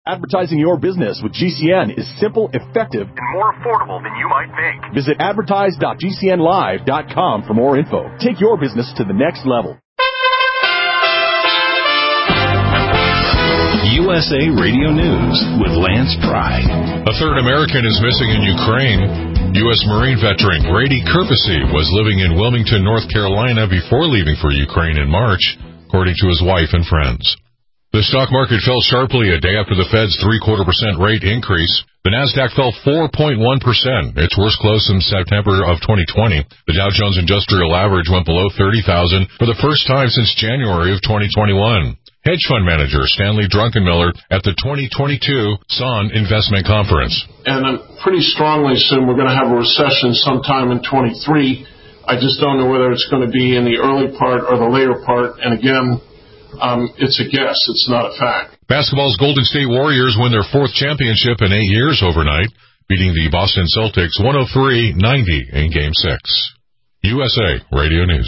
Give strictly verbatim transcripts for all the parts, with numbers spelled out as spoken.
Advertising your business with G C N is simple, effective, and more affordable than you might think. Visit advertise dot g c n live dot com for more info. Take your business to the next level. U S A Radio News with Lance Pry. A third American is missing in Ukraine. U S Marine veteran Grady Kirpesy was living in Wilmington, North Carolina before leaving for Ukraine in March, according to his wife and friends. The stock market fell sharply a day after the Fed's three-quarter percent rate increase. The Nasdaq fell four point one percent, its worst close since September of twenty twenty. The Dow Jones Industrial Average went below thirty thousand for the first time since January of twenty twenty-one. Hedge fund manager Stanley Druckenmiller at the twenty twenty-two S O N Investment Conference. And I pretty strongly assume we're going to have a recession sometime in twenty-three. I just don't know whether it's going to be in the early part or the later part. And again, Um, it's a guess. It's not a fact. Basketball's Golden State Warriors win their fourth championship in eight years overnight, beating the Boston Celtics one oh three ninety in Game six. U S A Radio News.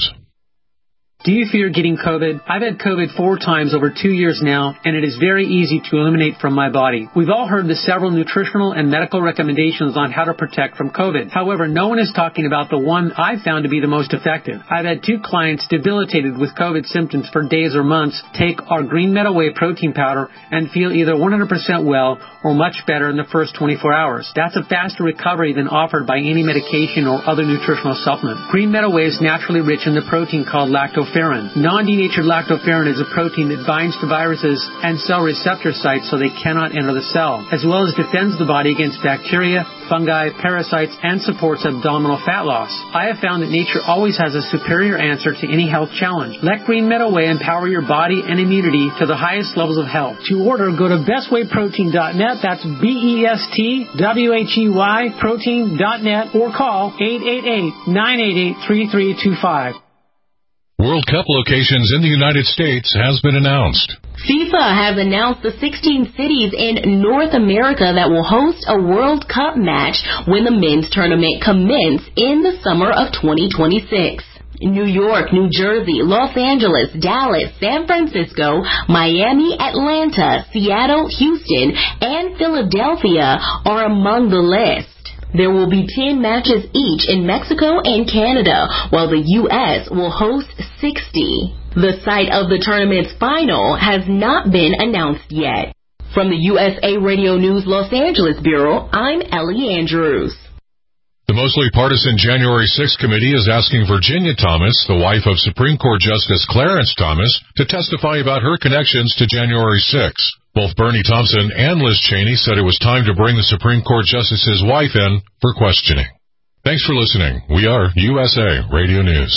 Do you fear getting COVID? I've had COVID four times over two years now, and it is very easy to eliminate from my body. We've all heard the several nutritional and medical recommendations on how to protect from COVID. However, no one is talking about the one I've found to be the most effective. I've had two clients debilitated with COVID symptoms for days or months take our Green Meadow Whey protein powder and feel either one hundred percent well or much better in the first twenty-four hours. That's a faster recovery than offered by any medication or other nutritional supplement. Green Meadow Whey is naturally rich in the protein called lactopherrin. Non-denatured lactoferrin is a protein that binds to viruses and cell receptor sites so they cannot enter the cell, as well as defends the body against bacteria, fungi, parasites, and supports abdominal fat loss. I have found that nature always has a superior answer to any health challenge. Let Green Meadow Whey empower your body and immunity to the highest levels of health. To order, go to best way protein dot net. That's B E S T W H E Y protein dot net or call eight eight eight, nine eight eight, three three two five. World Cup locations in the United States has been announced. FIFA has announced the sixteen cities in North America that will host a World Cup match when the men's tournament commences in the summer of twenty twenty-six. New York, New Jersey, Los Angeles, Dallas, San Francisco, Miami, Atlanta, Seattle, Houston, and Philadelphia are among the list. There will be ten matches each in Mexico and Canada, while the U S will host sixty. The site of the tournament's final has not been announced yet. From the U S A Radio News Los Angeles Bureau, I'm Ellie Andrews. The mostly partisan January sixth committee is asking Virginia Thomas, the wife of Supreme Court Justice Clarence Thomas, to testify about her connections to January sixth. Both Bernie Thompson and Liz Cheney said it was time to bring the Supreme Court Justice's wife in for questioning. Thanks for listening. We are U S A Radio News.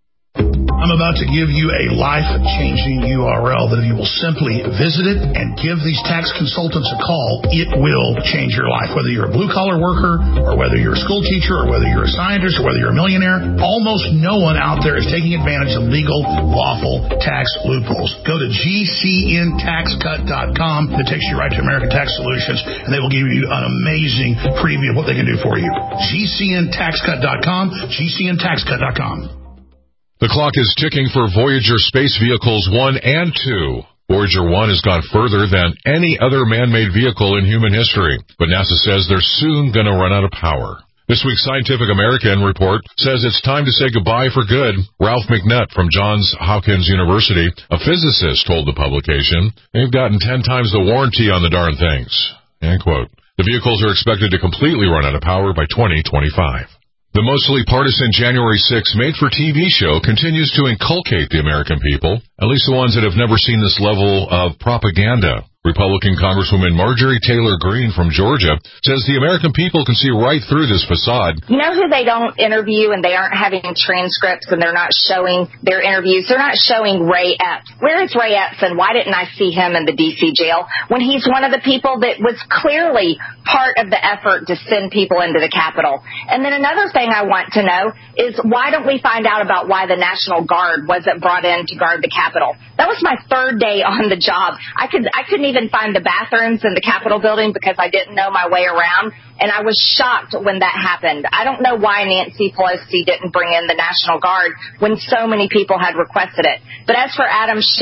I'm about to give you a life-changing U R L that if you will simply visit it and give these tax consultants a call, it will change your life. Whether you're a blue-collar worker or whether you're a school teacher or whether you're a scientist or whether you're a millionaire, almost no one out there is taking advantage of legal, lawful tax loopholes. Go to G C N tax cut dot com. It takes you right to American Tax Solutions, and they will give you an amazing preview of what they can do for you. G C N tax cut dot com, G C N tax cut dot com. The clock is ticking for Voyager space vehicles one and two. Voyager one has gone further than any other man-made vehicle in human history, but NASA says they're soon going to run out of power. This week's Scientific American report says it's time to say goodbye for good. Ralph McNutt from Johns Hopkins University, a physicist, told the publication, they've gotten ten times the warranty on the darn things. End quote. The vehicles are expected to completely run out of power by twenty twenty-five. The mostly partisan January sixth made-for-T V show continues to inculcate the American people, at least the ones that have never seen this level of propaganda. Republican Congresswoman Marjorie Taylor Greene from Georgia says the American people can see right through this facade. You know who they don't interview and they aren't having transcripts and they're not showing their interviews? They're not showing Ray Epps. Where is Ray Epps and why didn't I see him in the D C jail when he's one of the people that was clearly part of the effort to send people into the Capitol? And then another thing I want to know is why don't we find out about why the National Guard wasn't brought in to guard the Capitol? That was my third day on the job. I could I couldn't even find the bathrooms in the Capitol building because I didn't know my way around, and I was shocked when that happened. I don't know why Nancy Pelosi didn't bring in the National Guard when so many people had requested it. But as for Adam Schiff,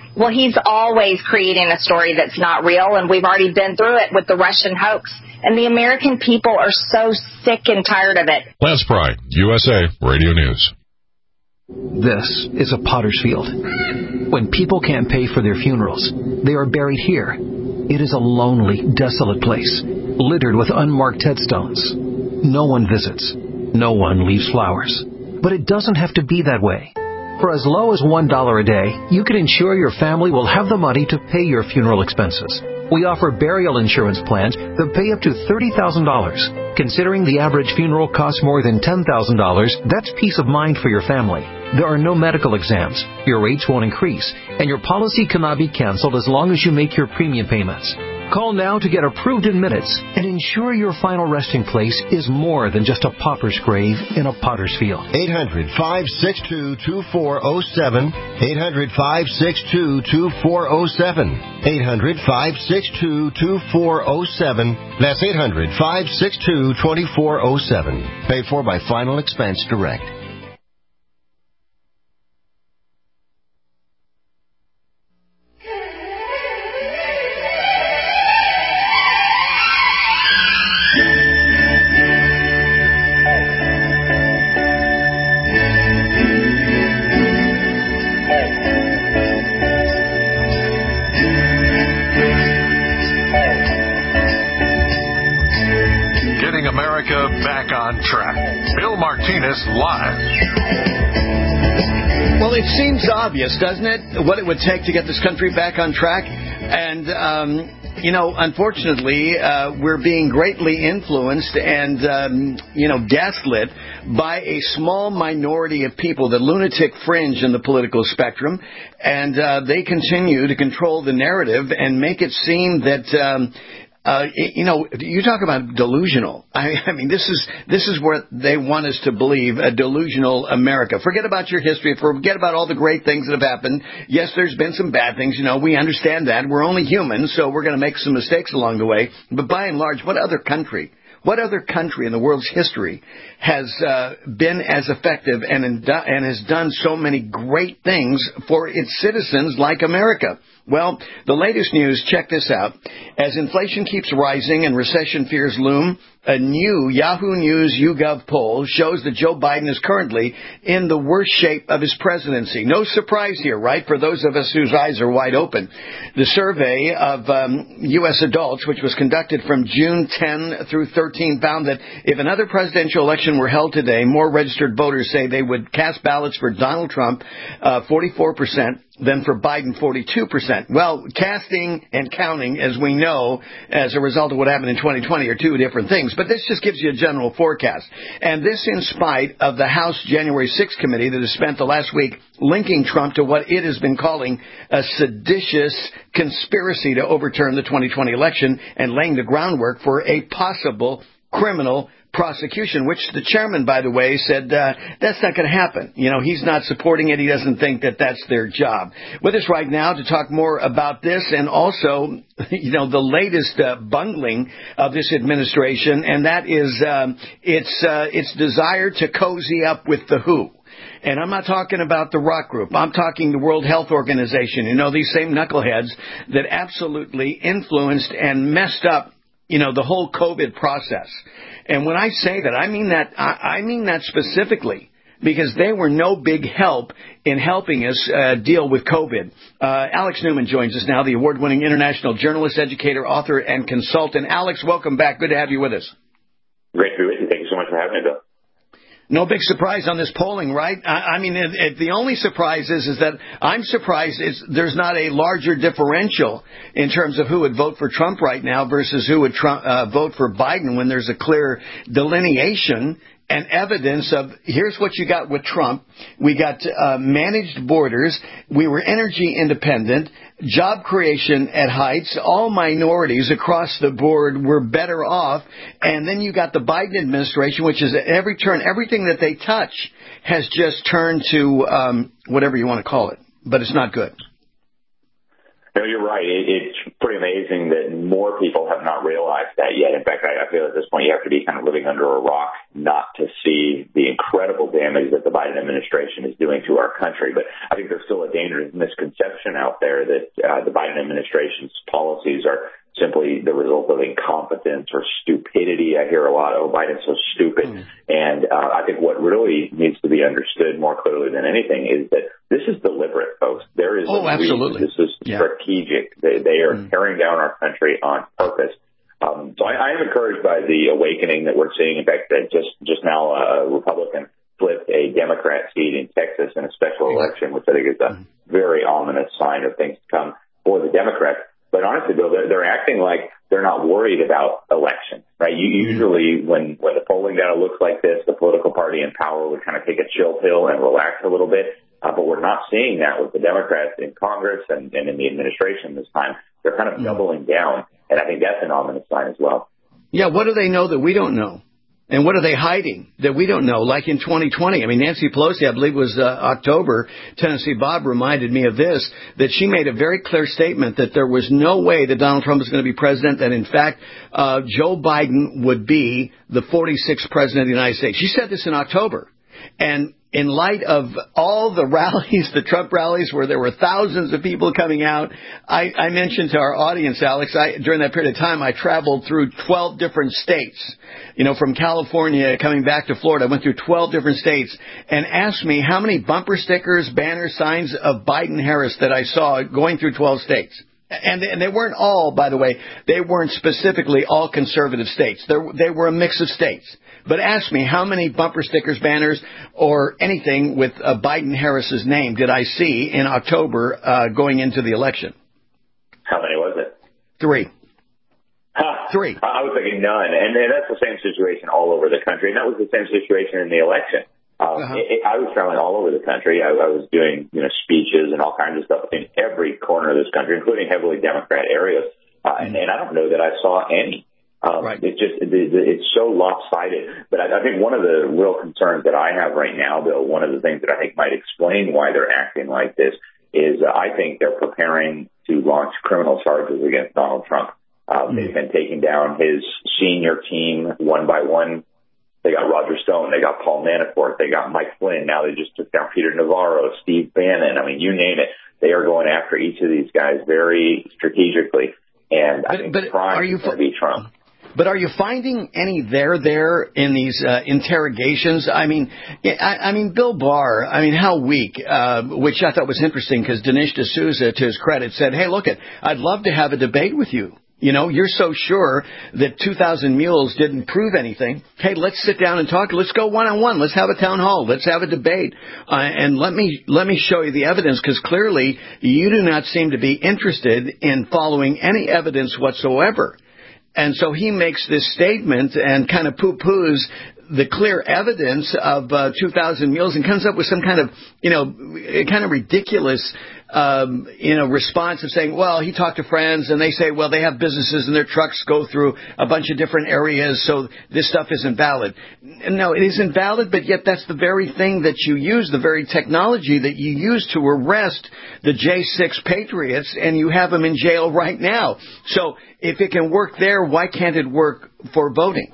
Well, he's always creating a story that's not real, and we've already been through it with the Russian hoax. And the American people are so sick and tired of it. Lance Pry, U S A Radio News. This is a potter's field. When people can't pay for their funerals, they are buried here. It is a lonely, desolate place, littered with unmarked headstones. No one visits. No one leaves flowers. But it doesn't have to be that way. For as low as one dollar a day, you can ensure your family will have the money to pay your funeral expenses. We offer burial insurance plans that pay up to thirty thousand dollars. Considering the average funeral costs more than ten thousand dollars, that's peace of mind for your family. There are no medical exams, your rates won't increase, and your policy cannot be canceled as long as you make your premium payments. Call now to get approved in minutes and ensure your final resting place is more than just a pauper's grave in a potter's field. eight hundred, five six two, two four zero seven. eight hundred, five six two, two four zero seven. eight hundred, five six two, two four zero seven. That's eight hundred, five six two, two four zero seven. Paid for by Final Expense Direct. Back on track. Bill Martinez live. Well, it seems obvious, doesn't it, what it would take to get this country back on track? And, um, you know, unfortunately, uh, we're being greatly influenced and, um, you know, gaslit by a small minority of people, the lunatic fringe in the political spectrum. And uh, they continue to control the narrative and make it seem that... Um, Uh, you know, you talk about delusional. I, I mean, this is this is what they want us to believe, a delusional America. Forget about your history. Forget about all the great things that have happened. Yes, there's been some bad things. You know, we understand that. We're only human, so we're going to make some mistakes along the way. But by and large, what other country, what other country in the world's history has uh, been as effective and, and has done so many great things for its citizens like America? Well, the latest news, check this out. As inflation keeps rising and recession fears loom, a new Yahoo News YouGov poll shows that Joe Biden is currently in the worst shape of his presidency. No surprise here, right, for those of us whose eyes are wide open. The survey of um, U S adults, which was conducted from June tenth through thirteen, found that if another presidential election were held today, more registered voters say they would cast ballots for Donald Trump, uh, forty-four percent. Than for Biden, forty-two percent. Well, casting and counting, as we know, as a result of what happened in twenty twenty, are two different things. But this just gives you a general forecast. And this in spite of the House January sixth committee that has spent the last week linking Trump to what it has been calling a seditious conspiracy to overturn the twenty twenty election and laying the groundwork for a possible criminal prosecution, which the chairman, by the way, said uh, that's not going to happen. You know, he's not supporting it. He doesn't think that that's their job. With us right now to talk more about this and also, you know, the latest uh, bungling of this administration, and that is um, its uh, its desire to cozy up with the W H O. And I'm not talking about the rock group. I'm talking the World Health Organization. You know, these same knuckleheads that absolutely influenced and messed up, you know, the whole COVID process. And when I say that, I mean that I, I mean that specifically because they were no big help in helping us uh, deal with COVID. Uh, Alex Newman joins us now, the award-winning international journalist, educator, author, and consultant. Alex, welcome back. Good to have you with us. Great to be with you. Thank you so much for having me, Bill. No big surprise on this polling, right? I, I mean, it, it, the only surprise is, is that I'm surprised is there's not a larger differential in terms of who would vote for Trump right now versus who would Trump, uh, vote for Biden when there's a clear delineation and evidence of here's what you got with Trump. We got uh, managed borders. We were energy independent, job creation at heights. All minorities across the board were better off. And then you got the Biden administration, which is at every turn, everything that they touch has just turned to um, whatever you want to call it. But it's not good. No, you're right. It, it's pretty amazing that more people have not realized that yet. In fact, I, I feel at this point you have to be kind of living under a rock not to see the incredible damage that the Biden administration is doing to our country. But I think there's still a dangerous misconception out there that uh, the Biden administration's policies are simply the result of incompetence or stupidity. I hear a lot, oh, Biden's so stupid. Mm. And uh, I think what really needs to be understood more clearly than anything is that this is deliberate, folks. There is oh, a absolutely. This is yeah. strategic. They, they are mm. tearing down our country on purpose. Um, so I, I am encouraged by the awakening that we're seeing. In fact, that just, just now a Republican flipped a Democrat seat in Texas in a special election, which I think is a very ominous sign of things to come for the Democrats. But honestly, Bill, they're, they're acting like they're not worried about election, right? You, usually when, when the polling data looks like this, the political party in power would kind of take a chill pill and relax a little bit. Uh, but we're not seeing that with the Democrats in Congress and, and in the administration this time. They're kind of doubling down. And I think that's an ominous sign as well. Yeah, what do they know that we don't know? And what are they hiding that we don't know? Like in twenty twenty, I mean, Nancy Pelosi, I believe it was uh, October, Tennessee Bob reminded me of this, that she made a very clear statement that there was no way that Donald Trump was going to be president, that in fact, uh, Joe Biden would be the forty-sixth president of the United States. She said this in October. And in light of all the rallies, the Trump rallies, where there were thousands of people coming out, I, I mentioned to our audience, Alex, I, during that period of time, I traveled through twelve different states. You know, from California coming back to Florida, I went through twelve different states, and asked me how many bumper stickers, banner signs of Biden-Harris that I saw going through twelve states. And, and they weren't all, by the way, they weren't specifically all conservative states. There, they were a mix of states. But ask me how many bumper stickers, banners, or anything with uh, Biden-Harris's name did I see in October uh, going into the election? How many was it? Three. Huh. Three. I was thinking none. And, and that's the same situation all over the country. And that was the same situation in the election. Um, uh-huh. it, it, I was traveling all over the country. I, I was doing, you know, speeches and all kinds of stuff in every corner of this country, including heavily Democrat areas. Uh, mm-hmm. and, and I don't know that I saw any. Um, right. It's just, it, it's so lopsided. But I, I think one of the real concerns that I have right now, Bill, one of the things that I think might explain why they're acting like this is uh, I think they're preparing to launch criminal charges against Donald Trump. Uh, mm-hmm. They've been taking down his senior team one by one. They got Roger Stone. They got Paul Manafort. They got Mike Flynn. Now they just took down Peter Navarro, Steve Bannon. I mean, you name it. They are going after each of these guys very strategically. And I but, think but are you is going to be Trump. But are you finding any there there in these uh, interrogations? I mean, I, I mean, Bill Barr, I mean, how weak, uh, which I thought was interesting because Dinesh D'Souza, to his credit, said, hey, look, it, I'd love to have a debate with you. You know, you're so sure that two thousand Mules didn't prove anything. Hey, let's sit down and talk. Let's go one-on-one. Let's have a town hall. Let's have a debate. Uh, and let me let me show you the evidence, because clearly you do not seem to be interested in following any evidence whatsoever. And so he makes this statement and kind of poo-poos the clear evidence of uh, two thousand Mules and comes up with some kind of, you know, kind of ridiculous, um, you know, response of saying, well, he talked to friends and they say, well, they have businesses and their trucks go through a bunch of different areas, so this stuff isn't valid. No, it isn't valid, but yet that's the very thing that you use, the very technology that you use to arrest the J six Patriots, and you have them in jail right now. So if it can work there, why can't it work for voting?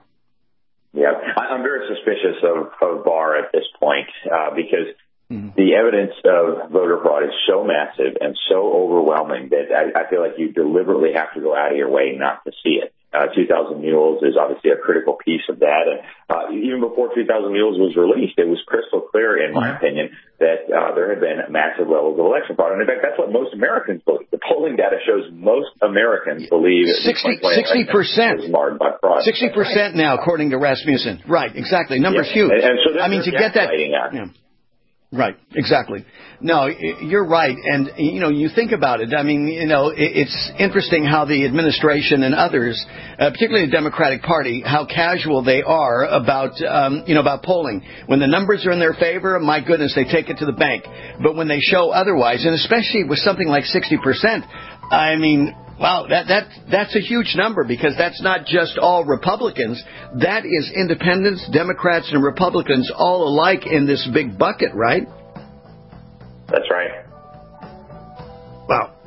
Yeah, I'm very suspicious of, of Barr at this point uh, because mm-hmm. the evidence of voter fraud is so massive and so overwhelming that I, I feel like you deliberately have to go out of your way not to see it. Uh, two thousand Mules is obviously a critical piece of that. And uh, even before two thousand Mules was released, it was crystal clear, in my opinion, that uh, there had been massive levels of election fraud. And in fact, that's what most Americans believe. The polling data shows most Americans believe sixty percent is marred by fraud. sixty percent now, according to Rasmussen. Right, exactly. Number's yeah. huge. And, and so I mean, to get that. Yeah. Right, exactly. No, you're right. And, you know, you think about it. I mean, you know, it's interesting how the administration and others, uh, particularly the Democratic Party, how casual they are about, um, you know, about polling. When the numbers are in their favor, my goodness, they take it to the bank. But when they show otherwise, and especially with something like sixty percent, I mean, wow, that, that, that's a huge number, because that's not just all Republicans. That is independents, Democrats, and Republicans all alike in this big bucket, right? That's right. Wow.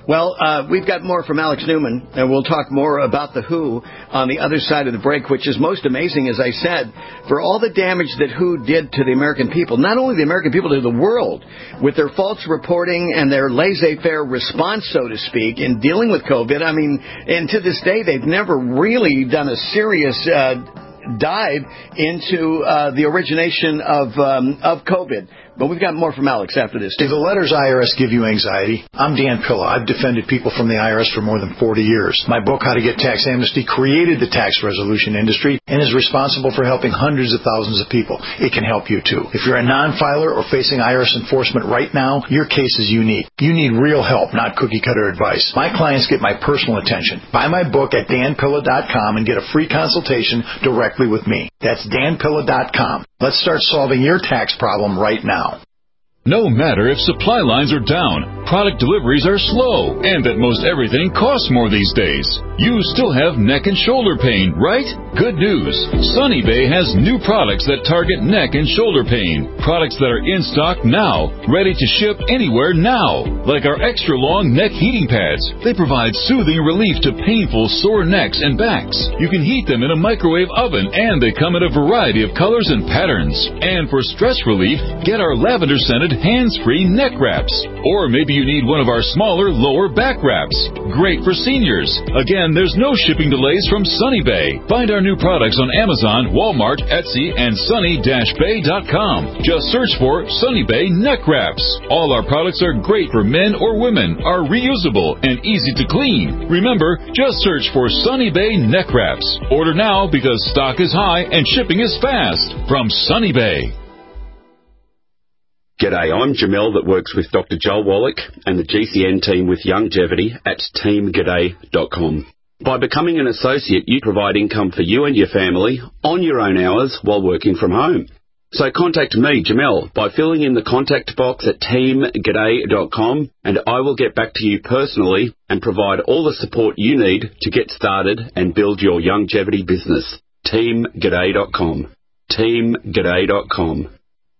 Well, uh, we've got more from Alex Newman, and we'll talk more about the W H O on the other side of the break, which is most amazing, as I said, for all the damage that W H O did to the American people, not only the American people, to the world, with their false reporting and their laissez-faire response, so to speak, in dealing with COVID. I mean, and to this day, they've never really done a serious uh, dive into uh, the origination of um, of COVID. But we've got more from Alex after this. Do the letters I R S give you anxiety? I'm Dan Pilla. I've defended people from the I R S for more than forty years. My book, How to Get Tax Amnesty, created the tax resolution industry and is responsible for helping hundreds of thousands of people. It can help you, too. If you're a non-filer or facing I R S enforcement right now, your case is unique. You need real help, not cookie-cutter advice. My clients get my personal attention. Buy my book at dan pilla dot com and get a free consultation directly with me. That's dan pilla dot com. Let's start solving your tax problem right now. No matter if supply lines are down, product deliveries are slow, and that most everything costs more these days, you still have neck and shoulder pain, right? Good news. Sunny Bay has new products that target neck and shoulder pain. Products that are in stock now, ready to ship anywhere now. Like our extra long neck heating pads. They provide soothing relief to painful sore necks and backs. You can heat them in a microwave oven, and they come in a variety of colors and patterns. And for stress relief, get our lavender scented hands-free neck wraps. Or maybe you need one of our smaller lower back wraps. Great for seniors. Again, there's no shipping delays from Sunny Bay. Find our new products on Amazon, Walmart, Etsy, and sunny dash bay dot com. Just search for Sunny Bay neck wraps. All our products are great for men or women, are reusable, and easy to clean. Remember, just search for Sunny Bay neck wraps. Order now because stock is high and shipping is fast. From Sunny Bay. G'day, I'm Jamel that works with Doctor Joel Wallach and the G C N team with Longevity at team g'day dot com. By becoming an associate, you provide income for you and your family on your own hours while working from home. So contact me, Jamel, by filling in the contact box at team g'day dot com, and I will get back to you personally and provide all the support you need to get started and build your longevity business. team g'day dot com. team g'day dot com.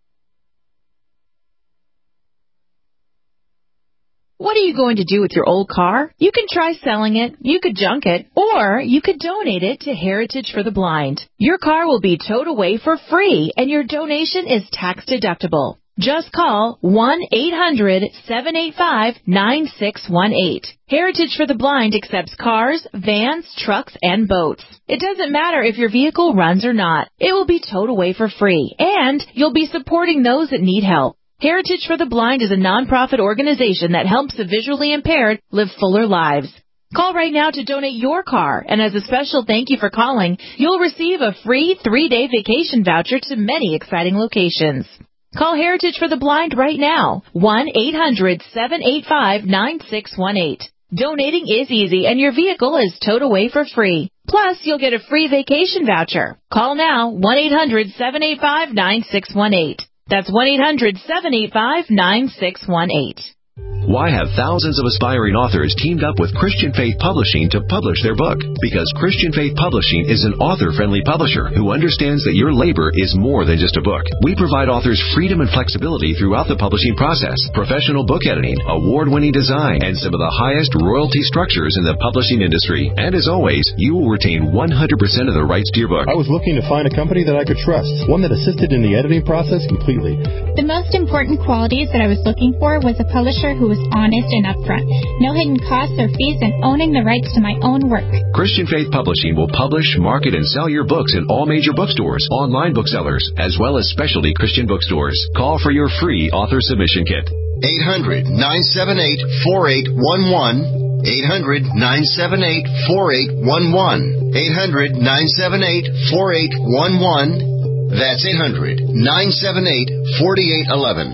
What are you going to do with your old car? You can try selling it, you could junk it, or you could donate it to Heritage for the Blind. Your car will be towed away for free, and your donation is tax deductible. Just call one eight hundred seven eight five nine six one eight. Heritage for the Blind accepts cars, vans, trucks, and boats. It doesn't matter if your vehicle runs or not. It will be towed away for free, and you'll be supporting those that need help. Heritage for the Blind is a nonprofit organization that helps the visually impaired live fuller lives. Call right now to donate your car, and as a special thank you for calling, you'll receive a free three-day vacation voucher to many exciting locations. Call Heritage for the Blind right now, one eight hundred seven eight five nine six one eight. Donating is easy, and your vehicle is towed away for free. Plus, you'll get a free vacation voucher. Call now, one eight hundred seven eight five nine six one eight. That's one eight hundred seven eight five nine six one eight. Why have thousands of aspiring authors teamed up with Christian Faith Publishing to publish their book? Because Christian Faith Publishing is an author-friendly publisher who understands that your labor is more than just a book. We provide authors freedom and flexibility throughout the publishing process, professional book editing, award-winning design, and some of the highest royalty structures in the publishing industry. And as always, you will retain one hundred percent of the rights to your book. I was looking to find a company that I could trust, one that assisted in the editing process completely. The most important qualities that I was looking for was a publisher who was honest and upfront, no hidden costs or fees, and owning the rights to my own work. Christian Faith Publishing will publish, market, and sell your books in all major bookstores, online booksellers, as well as specialty Christian bookstores. Call for your free author submission kit. eight hundred nine seven eight four eight one one. eight hundred nine seven eight four eight one one. eight hundred nine seven eight four eight one one. That's eight hundred nine seven eight four eight one one.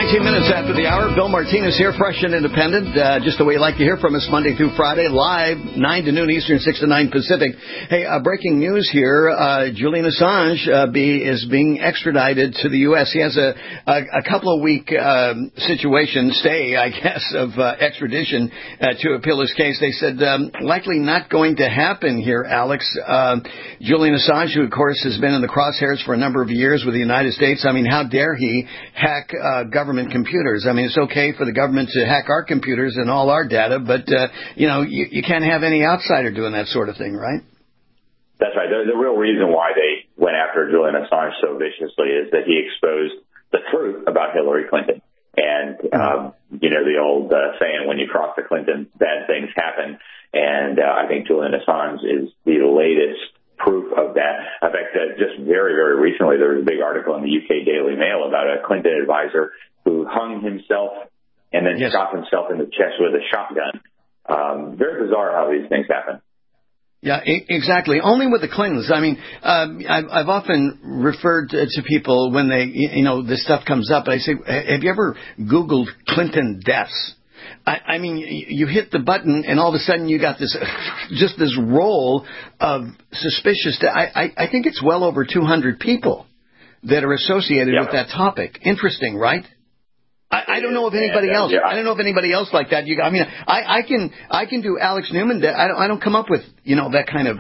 nineteen minutes after the hour. Bill Martinez here, fresh and independent. Uh, just the way you like to hear from us Monday through Friday, live, nine to noon Eastern, six to nine Pacific. Hey, uh, breaking news here. Uh, Julian Assange uh, be, is being extradited to the U S. He has a, a, a couple of week um, situation, stay, I guess, of uh, extradition uh, to appeal his case. They said um, likely not going to happen here, Alex. Uh, Julian Assange, who, of course, has been in the crosshairs for a number of years with the United States. I mean, how dare he hack uh, government computers? I mean, it's okay for the government to hack our computers and all our data, but, uh, you know, you, you can't have any outsider doing that sort of thing, right? That's right. The, the real reason why they went after Julian Assange so viciously is that he exposed the truth about Hillary Clinton. And, um, you know, the old uh, saying, when you cross the Clinton, bad things happen. And uh, I think Julian Assange is the latest proof of that. In fact, uh, just very, very recently, there was a big article in the U K Daily Mail about a Clinton advisor who hung himself and then yes. shot himself in the chest with a shotgun. Um, very bizarre how these things happen. Yeah, exactly. Only with the Clintons. I mean, um, I've, I've often referred to, to people when they, you know, this stuff comes up. I say, have you ever Googled Clinton deaths? I, I mean, you hit the button and all of a sudden you got this, just this roll of suspicious. I, I, I think it's well over two hundred people that are associated yep. with that topic. Interesting, right? I, I don't know of anybody else. I don't know of anybody else like that. You, I mean, I, I can I can do Alex Newman. I don't I don't come up with you know that kind of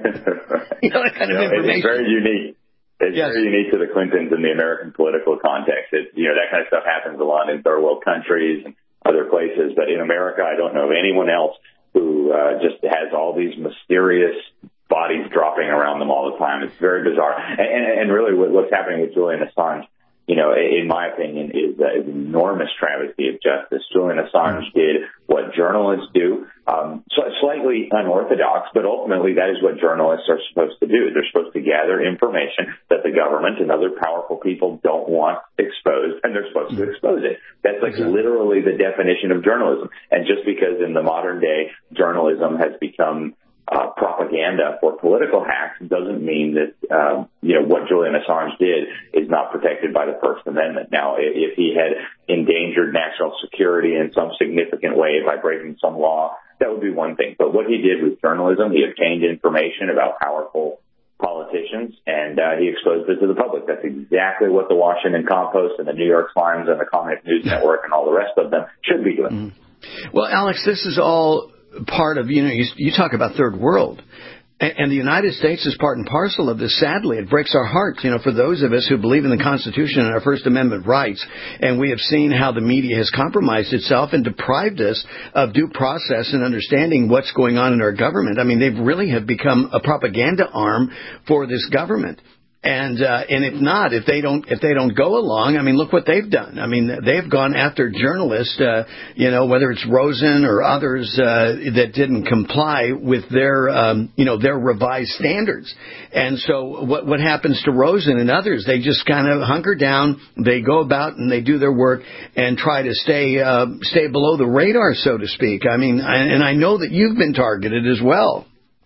you know that kind of no, information. It's very unique. It's yes. very unique to the Clintons in the American political context. It, you know, that kind of stuff happens a lot in third world countries and other places, but in America, I don't know of anyone else who uh, just has all these mysterious bodies dropping around them all the time. It's very bizarre. And, and, and really what's happening with Julian Assange, you know, in my opinion, is uh, an enormous travesty of justice. Julian Assange did what journalists do, um, so slightly unorthodox, but ultimately that is what journalists are supposed to do. They're supposed to gather information that the government and other powerful people don't want exposed, and they're supposed to expose it. That's like exactly. literally the definition of journalism. And just because in the modern day journalism has become Uh, propaganda for political hacks doesn't mean that, um, you know, what Julian Assange did is not protected by the First Amendment. Now, if he had endangered national security in some significant way by breaking some law, that would be one thing. But what he did with journalism, he obtained information about powerful politicians, and uh, he exposed it to the public. That's exactly what the Washington Compost and the New York Times and the Communist News Network and all the rest of them should be doing. Mm-hmm. Well, Alex, this is all part of, you know, you, you talk about third world, and, and the United States is part and parcel of this. Sadly, it breaks our hearts, you know, for those of us who believe in the Constitution and our First Amendment rights, and we have seen how the media has compromised itself and deprived us of due process and understanding what's going on in our government. I mean, they really have become a propaganda arm for this government. And uh, and if not, if they don't if they don't go along, I mean, look what they've done. I mean, they've gone after journalists, uh, you know, whether it's Rosen or others uh, that didn't comply with their, um, you know, their revised standards. And so what what happens to Rosen and others? They just kind of hunker down. They go about and they do their work and try to stay uh, stay below the radar, so to speak. I mean, and I know that you've been targeted as well.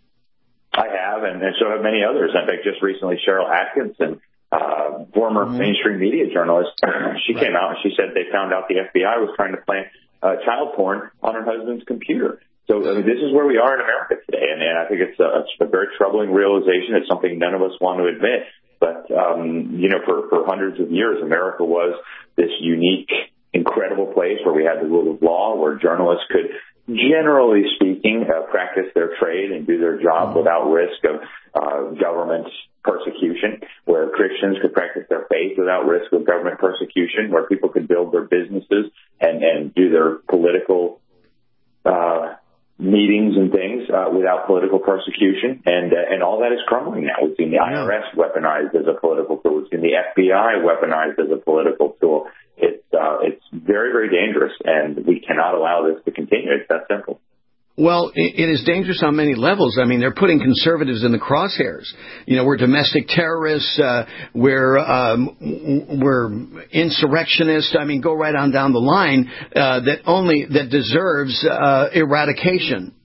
I have, and, and so have many others. In fact, just recently, Cheryl Atkinson, uh, former mm-hmm. mainstream media journalist, she right. came out and she said they found out the F B I was trying to plant uh, child porn on her husband's computer. So I mean, this is where we are in America today, and, and I think it's a, it's a very troubling realization. It's something none of us want to admit. But, um, you know, for, for hundreds of years, America was this unique, incredible place where we had the rule of law, where journalists could, generally speaking, uh, practice their trade and do their job without risk of uh, government persecution, where Christians could practice their faith without risk of government persecution, where people could build their businesses and, and do their political uh, meetings and things uh, without political persecution. And uh, and all that is crumbling now. We've seen the I R S weaponized as a political tool. We've seen the F B I weaponized as a political tool. It's uh, it's very, very dangerous, and we cannot allow this to continue. It's that simple. Well, it is dangerous on many levels. I mean, they're putting conservatives in the crosshairs. You know, we're domestic terrorists, uh, we're, um, we're insurrectionists. I mean, go right on down the line, uh, that only, that deserves, uh, eradication.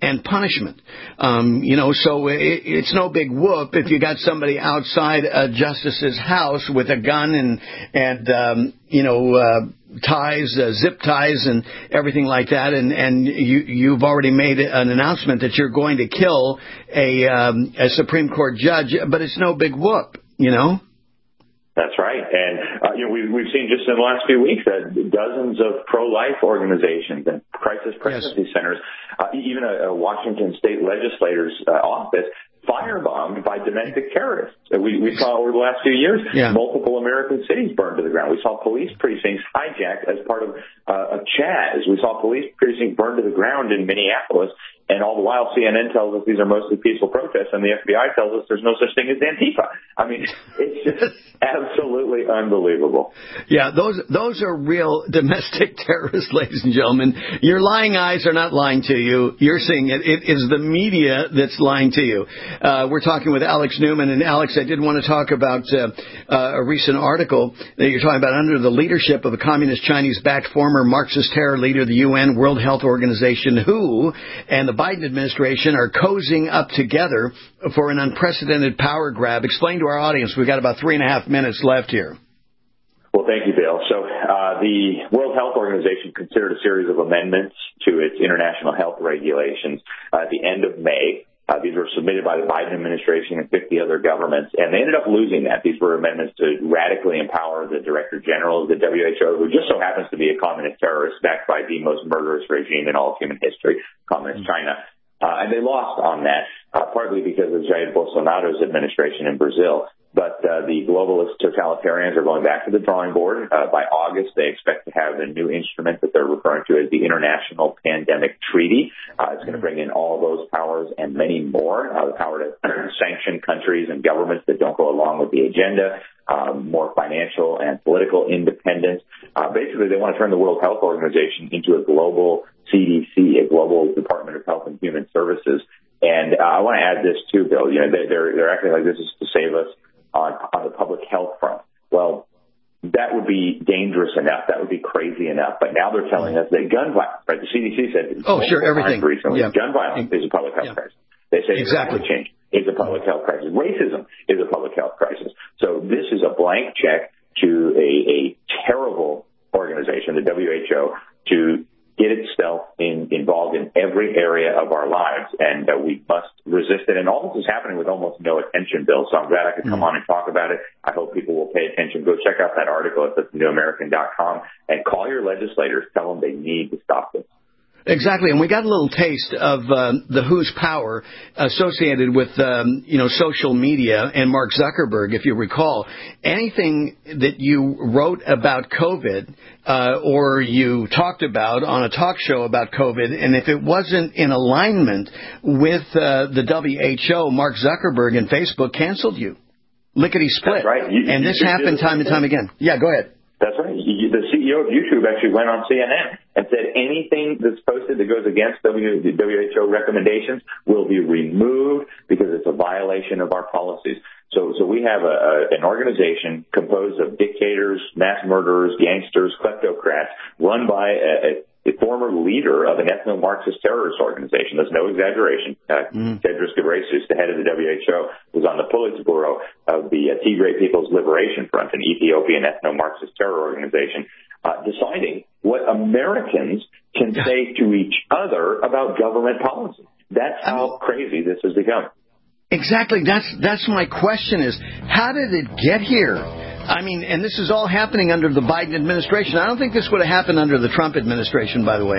and punishment. Um, you know, so it, it's no big whoop if you got somebody outside a justice's house with a gun and, and um, you know, uh, ties, uh, zip ties and everything like that, and, and you, you've already made an announcement that you're going to kill a, um, a Supreme Court judge, but it's no big whoop, you know? That's right. And, uh, you know, we've, we've seen just in the last few weeks that dozens of pro-life organizations and crisis pregnancy yes. centers, uh, even a, a Washington state legislator's uh, office, firebombed by domestic terrorists. We, we saw over the last few years yeah. multiple American cities burned to the ground. We saw police precincts hijacked as part of uh, a Chaz. We saw police precincts burned to the ground in Minneapolis. And all the while, C N N tells us these are mostly peaceful protests, and the F B I tells us there's no such thing as Antifa. I mean, it's just absolutely unbelievable. Yeah, those those are real domestic terrorists, ladies and gentlemen. Your lying eyes are not lying to you. You're seeing it. It is the media that's lying to you. Uh, we're talking with Alex Newman. And, Alex, I did want to talk about uh, uh, a recent article that you're talking about under the leadership of a communist Chinese-backed former Marxist terror leader, the U N World Health Organization, W H O, and the Biden administration are cozying up together for an unprecedented power grab. Explain to our audience. We've got about three and a half minutes left here. Well, thank you, Bill. So uh, the World Health Organization considered a series of amendments to its international health regulations uh, at the end of May. Uh, these were submitted by the Biden administration and fifty other governments, and they ended up losing that. These were amendments to radically empower the Director General of the W H O, who just so happens to be a communist terrorist backed by the most murderous regime in all of human history, Communist China. Uh, and they lost on that, uh, partly because of Jair Bolsonaro's administration in Brazil. But uh, the globalist totalitarians are going back to the drawing board. Uh, by August, they expect to have a new instrument that they're referring to as the International Pandemic Treaty. Uh, it's going to bring in all those powers and many more, uh, the power to sanction countries and governments that don't go along with the agenda, um, more financial and political independence. Uh, basically, they want to turn the World Health Organization into a global C D C, a global Department of Health and Human Services. And uh, I want to add this too, Bill. You know, they, they're they're acting like this is to save us on, on the public health front. Well, that would be dangerous enough. That would be crazy enough. But now they're telling us that gun violence, right? The C D C said, oh, sure, everything. Recently, yeah. gun violence is a public health yeah. crisis. They say exactly. climate change is a public health crisis. Racism is a public health crisis. So this is a blank check to a, a terrible organization, the W H O, to get itself in, involved in every area of our lives, and uh, we must resist it. And all this is happening with almost no attention, Bill, so I'm glad I could come mm-hmm. on and talk about it. I hope people will pay attention. Go check out that article at the new american dot com and call your legislators. Tell them they need to stop this. Exactly, and we got a little taste of uh, the W H O's power associated with, um, you know, social media and Mark Zuckerberg, if you recall. Anything that you wrote about COVID uh, or you talked about on a talk show about COVID, and if it wasn't in alignment with uh, the W H O, Mark Zuckerberg and Facebook canceled you. Lickety split. That's right. You, and you, this you happened time and time again. Yeah, go ahead. That's right. The C E O of YouTube actually went on C N N and said anything that's posted that goes against W H O recommendations will be removed because it's a violation of our policies. So, so we have a, a, an organization composed of dictators, mass murderers, gangsters, kleptocrats, run by a, a former leader of an ethno-Marxist terrorist organization. There's no exaggeration. Uh, mm. Tedros Ghebreyesus, the head of the W H O, was on the Politburo of the uh, Tigray People's Liberation Front, an Ethiopian ethno-Marxist terror organization, uh, deciding what Americans can say to each other about government policy. That's how crazy this has become. Exactly. That's that's my question is, how did it get here? I mean, and this is all happening under the Biden administration. I don't think this would have happened under the Trump administration, by the way.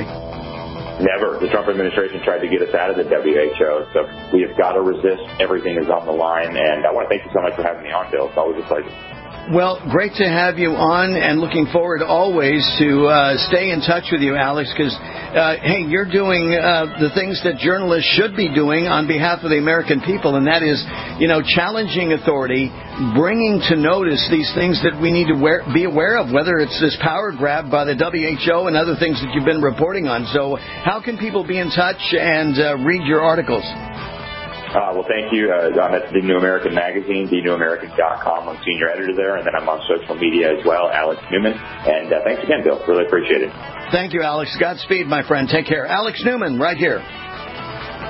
Never. The Trump administration tried to get us out of the W H O, so we have got to resist. Everything is on the line, and I want to thank you so much for having me on, Bill. It's always a pleasure. Well, great to have you on, and looking forward always to uh, stay in touch with you, Alex, because, uh, hey, you're doing uh, the things that journalists should be doing on behalf of the American people, and that is, you know, challenging authority, bringing to notice these things that we need to wear, be aware of, whether it's this power grab by the W H O and other things that you've been reporting on. So how can people be in touch and uh, read your articles? Uh, well, thank you. Uh, I'm at The New American Magazine, the new american dot com. I'm senior editor there, and then I'm on social media as well, Alex Newman. And uh, thanks again, Bill. Really appreciate it. Thank you, Alex. Godspeed, my friend. Take care. Alex Newman, right here.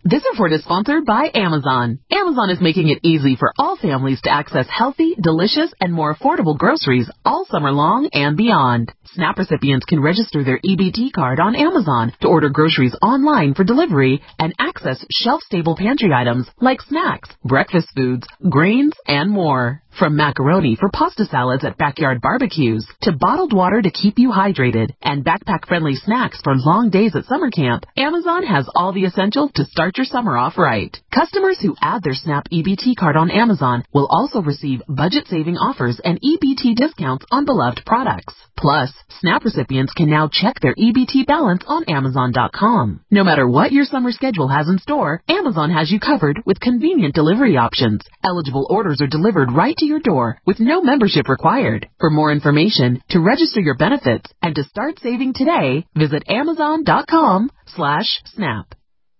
This report is sponsored by Amazon. Amazon is making it easy for all families to access healthy, delicious, and more affordable groceries all summer long and beyond. SNAP recipients can register their E B T card on Amazon to order groceries online for delivery and access shelf-stable pantry items like snacks, breakfast foods, grains, and more. From macaroni for pasta salads at backyard barbecues to bottled water to keep you hydrated and backpack-friendly snacks for long days at summer camp, Amazon has all the essentials to start your summer off right. Customers who add their SNAP E B T card on Amazon will also receive budget-saving offers and E B T discounts on beloved products. Plus, SNAP recipients can now check their E B T balance on Amazon dot com. No matter what your summer schedule has in store, Amazon has you covered with convenient delivery options. Eligible orders are delivered right to your door with no membership required. For more information, to register your benefits, and to start saving today, visit Amazon dot com slash snap.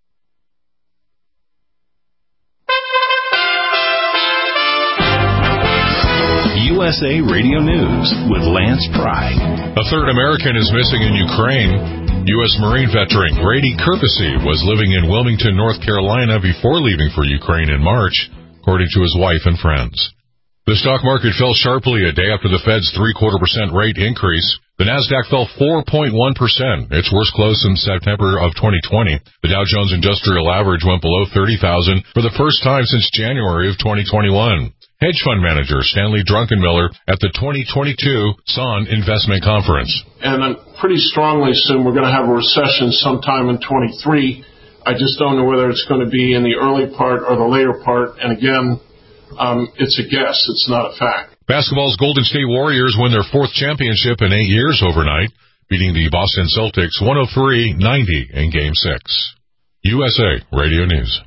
U S A Radio News with Lance Pry. A third American is missing in Ukraine. U S Marine veteran Grady Kirpesy was living in Wilmington, North Carolina before leaving for Ukraine in March, according to his wife and friends. The stock market fell sharply a day after the Fed's three-quarter percent rate increase. The Nasdaq fell four point one percent, its worst close since September of twenty twenty. The Dow Jones Industrial Average went below thirty thousand for the first time since January of twenty twenty-one. Hedge fund manager Stanley Druckenmiller at the twenty twenty-two S O N Investment Conference. And I'm pretty strongly assume we're going to have a recession sometime in twenty-three. I just don't know whether it's going to be in the early part or the later part. And again, um, it's a guess. It's not a fact. Basketball's Golden State Warriors win their fourth championship in eight years overnight, beating the Boston Celtics one oh three ninety in Game six. U S A Radio News.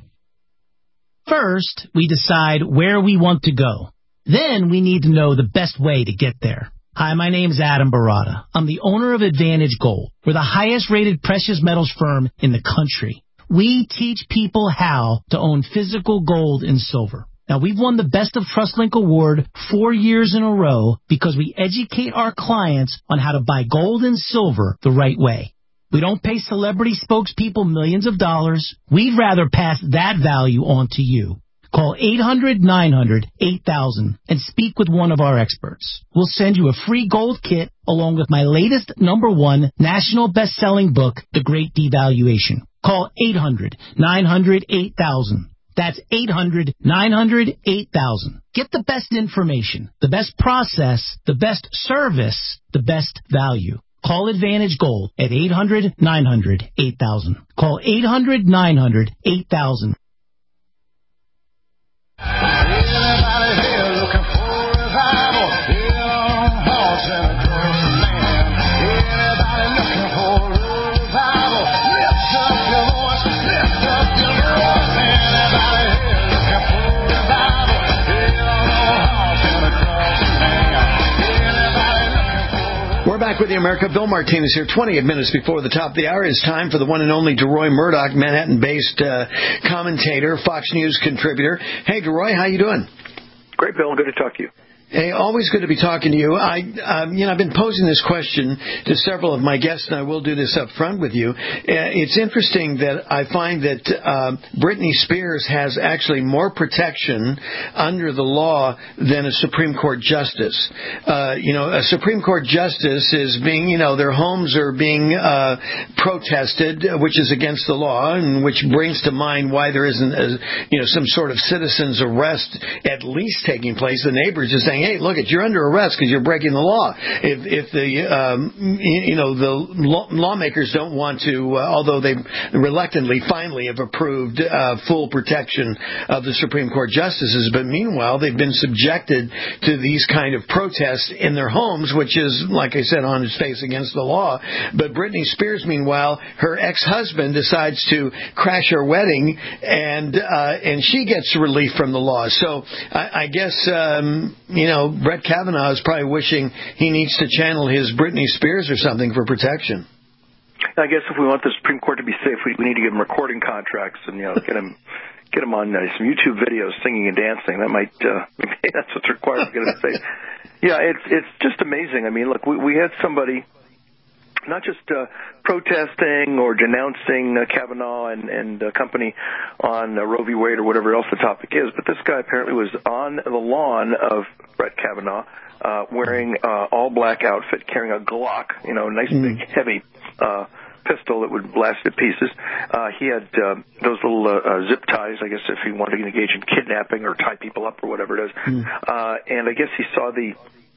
First, we decide where we want to go. Then we need to know the best way to get there. Hi, my name is Adam Barada. I'm the owner of Advantage Gold. We're the highest-rated precious metals firm in the country. We teach people how to own physical gold and silver. Now, we've won the Best of TrustLink Award four years in a row because we educate our clients on how to buy gold and silver the right way. We don't pay celebrity spokespeople millions of dollars. We'd rather pass that value on to you. Call eight hundred nine hundred eight thousand and speak with one of our experts. We'll send you a free gold kit along with my latest number one national best-selling book, The Great Devaluation. Call eight hundred nine hundred eight thousand. That's eight hundred nine hundred eight thousand. Get the best information, the best process, the best service, the best value. Call Advantage Gold at eight hundred nine hundred eight thousand. Call eight hundred nine hundred eight thousand. Everybody here looking for revival. Yeah, hearts and across the land. Everybody looking for revival. Lift up your voice, lift up your voice. Everybody here looking for revival. Yeah, hearts and across the land. Everybody looking for. We're back with the America. Bill Martinez here. twenty minutes before the top of the hour. It's time for the one and only DeRoy Murdoch, Manhattan-based uh, commentator, Fox News contributor. Hey, DeRoy, how you doing? Great, Bill. Good to talk to you. Hey, always good to be talking to you. I, um, you know, I've been posing this question to several of my guests, and I will do this up front with you. Uh, it's interesting that I find that uh, Britney Spears has actually more protection under the law than a Supreme Court justice. Uh, you know, a Supreme Court justice is being, you know, their homes are being uh, protested, which is against the law, and which brings to mind why there isn't, a, you know, some sort of citizen's arrest at least taking place. The neighbors are saying, hey, look, you're under arrest because you're breaking the law. If, if the, um, you know, the law, lawmakers don't want to, uh, although they reluctantly finally have approved uh, full protection of the Supreme Court justices, but meanwhile they've been subjected to these kind of protests in their homes, which is, like I said, on its face against the law. But Britney Spears, meanwhile, her ex-husband decides to crash her wedding, and uh, and she gets relief from the law. So I, I guess, um, you know, Brett Kavanaugh is probably wishing he needs to channel his Britney Spears or something for protection. I guess if we want the Supreme Court to be safe, we, we need to give them recording contracts and, you know, get them, get them on uh, some YouTube videos singing and dancing. That might, uh, maybe that's what's required to get them safe. Yeah, it's it's just amazing. I mean, look, we, we had somebody not just uh, protesting or denouncing uh, Kavanaugh and, and uh, company on uh, Roe v. Wade or whatever else the topic is, but this guy apparently was on the lawn of Brett Kavanaugh uh, wearing uh, all-black outfit, carrying a Glock, you know, nice, mm. big, heavy uh, pistol that would blast to pieces. Uh, he had uh, those little uh, uh, zip ties, I guess, if he wanted to engage in kidnapping or tie people up or whatever it is. Mm. Uh, and I guess he saw the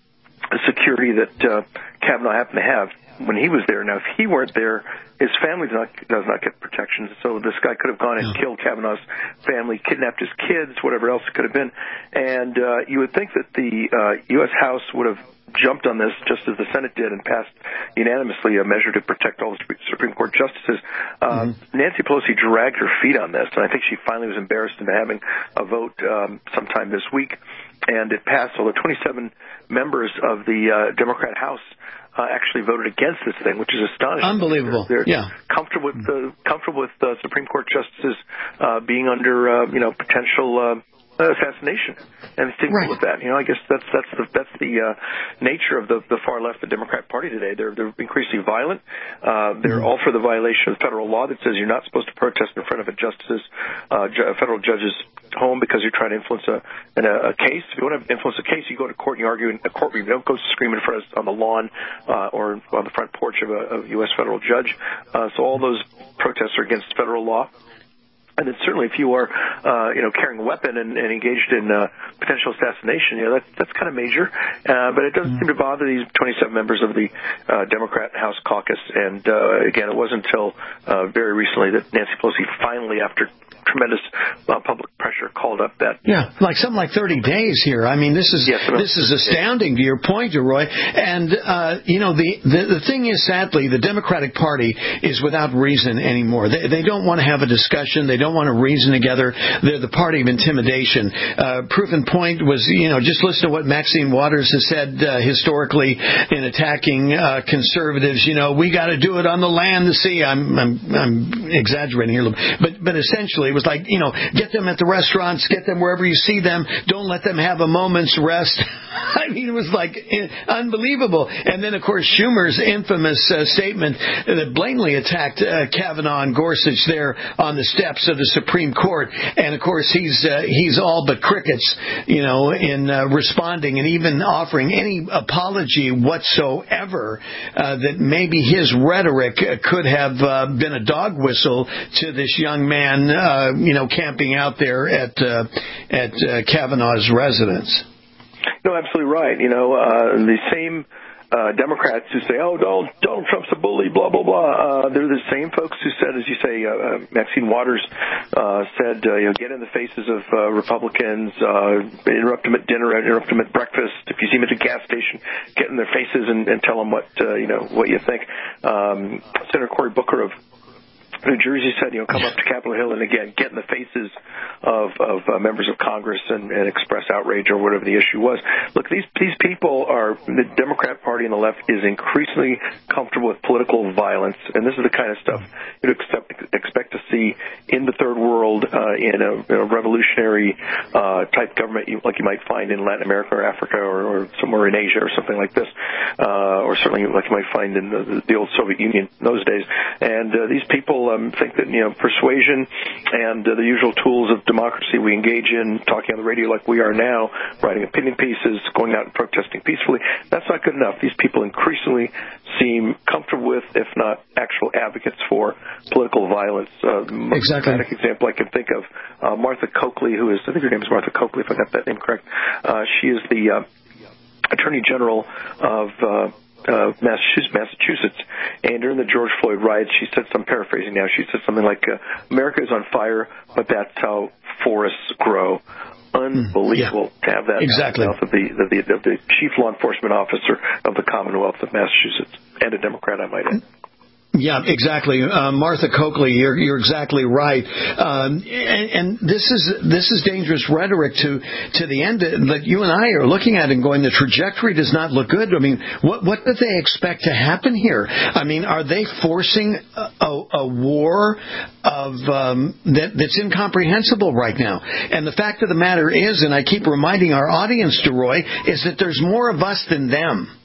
security that uh, Kavanaugh happened to have when he was there. Now, if he weren't there, his family does not, does not get protection. So this guy could have gone and killed Kavanaugh's family, kidnapped his kids, whatever else it could have been. And uh, you would think that the uh, U S House would have jumped on this just as the Senate did and passed unanimously a measure to protect all the Supreme Court justices. Uh, mm-hmm. Nancy Pelosi dragged her feet on this, and I think she finally was embarrassed into having a vote um, sometime this week. And it passed, although twenty-seven members of the uh, Democrat House Uh, actually voted against this thing, which is astonishing. Unbelievable. They're, they're yeah. comfortable with the comfortable with uh, Supreme Court justices uh, being under uh, you know potential uh, assassination, and they right. with that. You know, I guess that's that's the that's the uh, nature of the the far left, the Democrat Party today. They're they're increasingly violent. Uh, they're mm-hmm. all for the violation of federal law that says you're not supposed to protest in front of a justice's uh, ju- federal judge's home because you're trying to influence a, in a, a case. If you want to influence a case, you go to court and you argue in a courtroom. You don't go scream in front of on the lawn uh, or on the front porch of a, of a U S federal judge. Uh, so all those protests are against federal law. And then certainly if you are, uh, you know, carrying a weapon and, and engaged in uh, potential assassination, you know, that's, that's kind of major. Uh, but it doesn't mm-hmm. seem to bother these twenty-seven members of the uh, Democrat House caucus. And, uh, again, it wasn't until uh, very recently that Nancy Pelosi finally, after tremendous uh, public pressure, called up that. Yeah, like something like thirty days here. I mean, this is yes, this is astounding to your point, Roy. And, uh, you know, the, the, the thing is, sadly, the Democratic Party is without reason anymore. They, they don't want to have a discussion. They don't want to reason together. They're the party of intimidation. Uh, proof in point was, you know, just listen to what Maxine Waters has said uh, historically in attacking uh, conservatives. You know, we got to do it on the land, the sea. I'm, I'm, I'm exaggerating here a little bit. But, but essentially, it was like, you know, get them at the restaurants, get them wherever you see them. Don't let them have a moment's rest. I mean, it was like unbelievable. And then, of course, Schumer's infamous uh, statement that blatantly attacked uh, Kavanaugh and Gorsuch there on the steps of the Supreme Court. And, of course, he's uh, he's all but crickets, you know, in uh, responding and even offering any apology whatsoever uh, that maybe his rhetoric could have uh, been a dog whistle to this young man, uh, you know, camping out there at uh, at uh, Kavanaugh's residence. No, absolutely right. You know, uh, the same uh, Democrats who say, "Oh, Donald, Donald Trump's a bully," blah blah blah. Uh, they're the same folks who said, as you say, uh, uh, Maxine Waters uh, said, uh, you know, get in the faces of uh, Republicans, uh, interrupt them at dinner, interrupt them at breakfast. If you see them at the gas station, get in their faces and, and tell them what uh, you know what you think. Um, Senator Cory Booker of New Jersey said, you know, come up to Capitol Hill and, again, get in the faces of, of uh, members of Congress and, and express outrage or whatever the issue was. Look, these these people are, the Democrat Party and the left is increasingly comfortable with political violence, and this is the kind of stuff you'd expect, expect to see in the third world uh, in a, in a revolutionary uh, type government you, like you might find in Latin America or Africa or, or somewhere in Asia or something like this, uh, or certainly like you might find in the, the old Soviet Union in those days. And uh, these people Um, think that, you know, persuasion and uh, the usual tools of democracy we engage in, talking on the radio like we are now, writing opinion pieces, going out and protesting peacefully, that's not good enough. These people increasingly seem comfortable with, if not actual advocates for, political violence. Uh, the most exactly. dramatic example I can think of, uh, Martha Coakley, who is, I think her name is Martha Coakley, if I got that name correct. Uh, she is the uh, Attorney General of uh, Uh, Massachusetts, and during the George Floyd riots, she said, I'm paraphrasing now, she said something like, uh, America is on fire, but that's how forests grow. Unbelievable yeah. to have that exactly. out of the, of, the, of the chief law enforcement officer of the Commonwealth of Massachusetts, and a Democrat, I might add. Yeah, exactly. Uh, Martha Coakley, you're, you're exactly right. Um, and, and this is this is dangerous rhetoric to to the end that you and I are looking at and going, the trajectory does not look good. I mean, what what do they expect to happen here? I mean, are they forcing a, a, a war of um, that, that's incomprehensible right now? And the fact of the matter is, and I keep reminding our audience, DeRoy, is that there's more of us than them.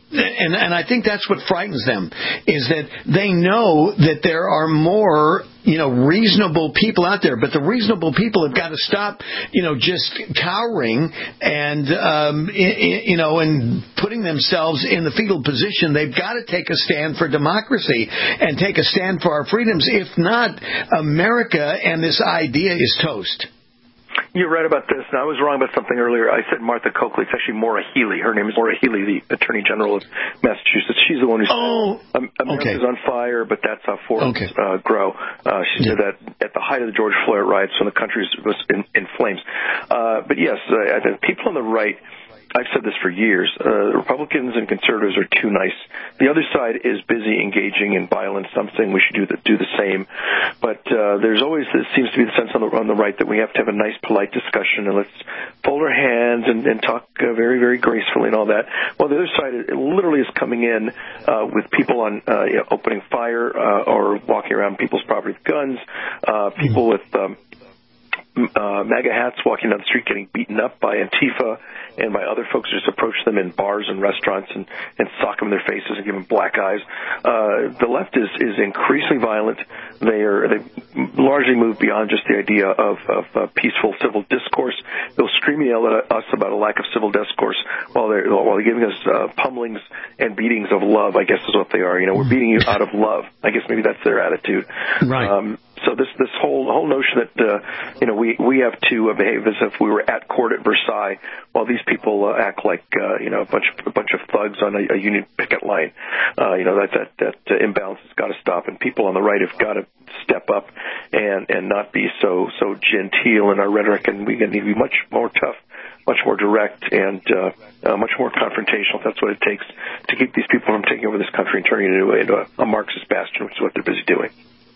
and and I think that's what frightens them, is that they know that there are more, you know, reasonable people out there, but the reasonable people have got to stop, you know, just cowering and, um, you know, and putting themselves in the fetal position. They've got to take a stand for democracy and take a stand for our freedoms. If not, America and this idea is toast. You're right about this, and I was wrong about something earlier. I said Martha Coakley. It's actually Maura Healey. Her name is Maura Healey, the Attorney General of Massachusetts. She's the one who said, oh, um, America's okay. on fire, but that's how forests okay. uh, grow. Uh, she yeah. said that at the height of the George Floyd riots when the country was in, in flames. Uh, but yes, uh, the people on the right, I've said this for years, uh, Republicans and conservatives are too nice. The other side is busy engaging in violence. I'm saying we should do the, do the same. But uh, there's always, it seems to be the sense on the, on the right that we have to have a nice, polite discussion and let's fold our hands and, and talk uh, very, very gracefully and all that. Well, the other side it literally is coming in uh, with people on uh, you know, opening fire uh, or walking around people's property with guns, uh, people with um, uh, MAGA hats walking down the street getting beaten up by Antifa and by other folks who just approach them in bars and restaurants and, and sock them in their faces and give them black eyes. Uh, the left is, is increasingly violent. They are they largely moved beyond just the idea of, of uh, peaceful civil discourse. They'll scream and yell at us about a lack of civil discourse while they're while they're giving us uh, pummelings and beatings of love, I guess is what they are. You know, we're beating you out of love. I guess maybe that's their attitude. Right. Um, So this this whole whole notion that uh, you know we we have to uh, behave as if we were at court at Versailles, while these people uh, act like uh, you know a bunch of, a bunch of thugs on a, a Union picket line. Uh, you know that that that uh, imbalance has got to stop, and people on the right have got to step up and and not be so so genteel in our rhetoric, and we need to be much more tough, much more direct, and uh, uh, much more confrontational. That's what it takes to keep these people from taking over this country and turning it into a, into a Marxist bastion, which is what they're busy doing.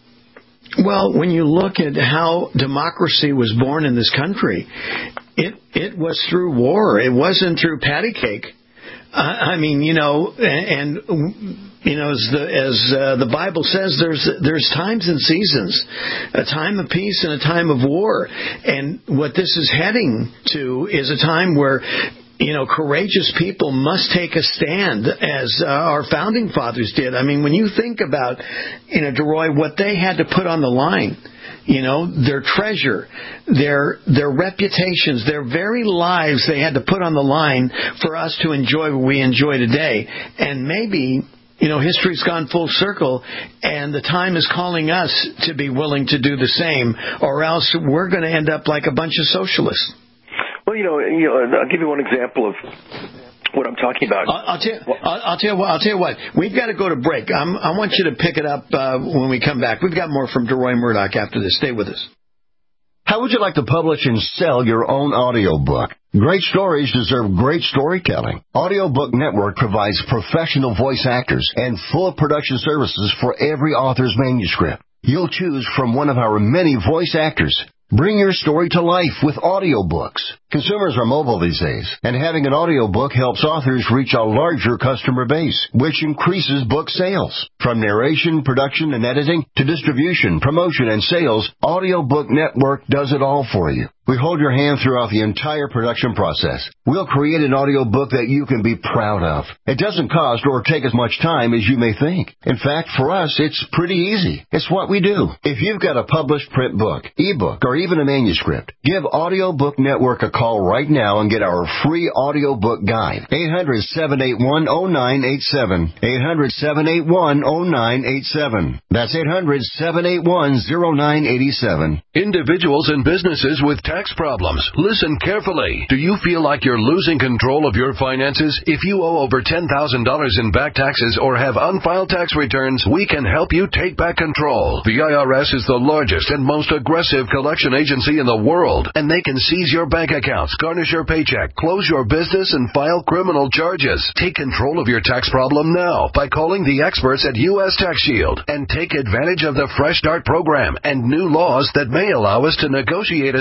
Well, when you look at how democracy was born in this country, it it was through war. It wasn't through patty cake. Uh, I mean, you know, and, and you know, as the as uh, the Bible says, there's there's times and seasons, a time of peace and a time of war. And what this is heading to is a time where, you know, courageous people must take a stand, as uh, our founding fathers did. I mean, when you think about, you know, DeRoy, what they had to put on the line, you know, their treasure, their their reputations, their very lives they had to put on the line for us to enjoy what we enjoy today. And maybe, you know, history's gone full circle, and the time is calling us to be willing to do the same, or else we're going to end up like a bunch of socialists. Well, you know, you know, I'll give you one example of what I'm talking about. I'll, I'll, tell, I'll, I'll tell you what. I'll tell you what. We've got to go to break. I'm, I want you to pick it up uh, when we come back. We've got more from DeRoy Murdock after this. Stay with us. How would you like to publish and sell your own audiobook? Great stories deserve great storytelling. Audiobook Network provides professional voice actors and full production services for every author's manuscript. You'll choose from one of our many voice actors. Bring your story to life with audiobooks. Consumers are mobile these days, and having an audiobook helps authors reach a larger customer base, which increases book sales. From narration, production, and editing to distribution, promotion, and sales, Audiobook Network does it all for you. We hold your hand throughout the entire production process. We'll create an audiobook that you can be proud of. It doesn't cost or take as much time as you may think. In fact, for us, it's pretty easy. It's what we do. If you've got a published print book, ebook, or even a manuscript, give Audiobook Network a call right now and get our free audiobook guide. eight hundred, seven eight one, oh nine eight seven. eight hundred, seven eight one, oh nine eight seven. That's eight hundred, seven eight one, oh nine eight seven. Individuals and businesses with tax problems, listen carefully. Do you feel like you're losing control of your finances? If you owe over ten thousand dollars in back taxes or have unfiled tax returns, we can help you take back control. The I R S is the largest and most aggressive collection agency in the world, and they can seize your bank accounts, garnish your paycheck, close your business, and file criminal charges. Take control of your tax problem now by calling the experts at U S Tax Shield and take advantage of the Fresh Start program and new laws that may allow us to negotiate a settlement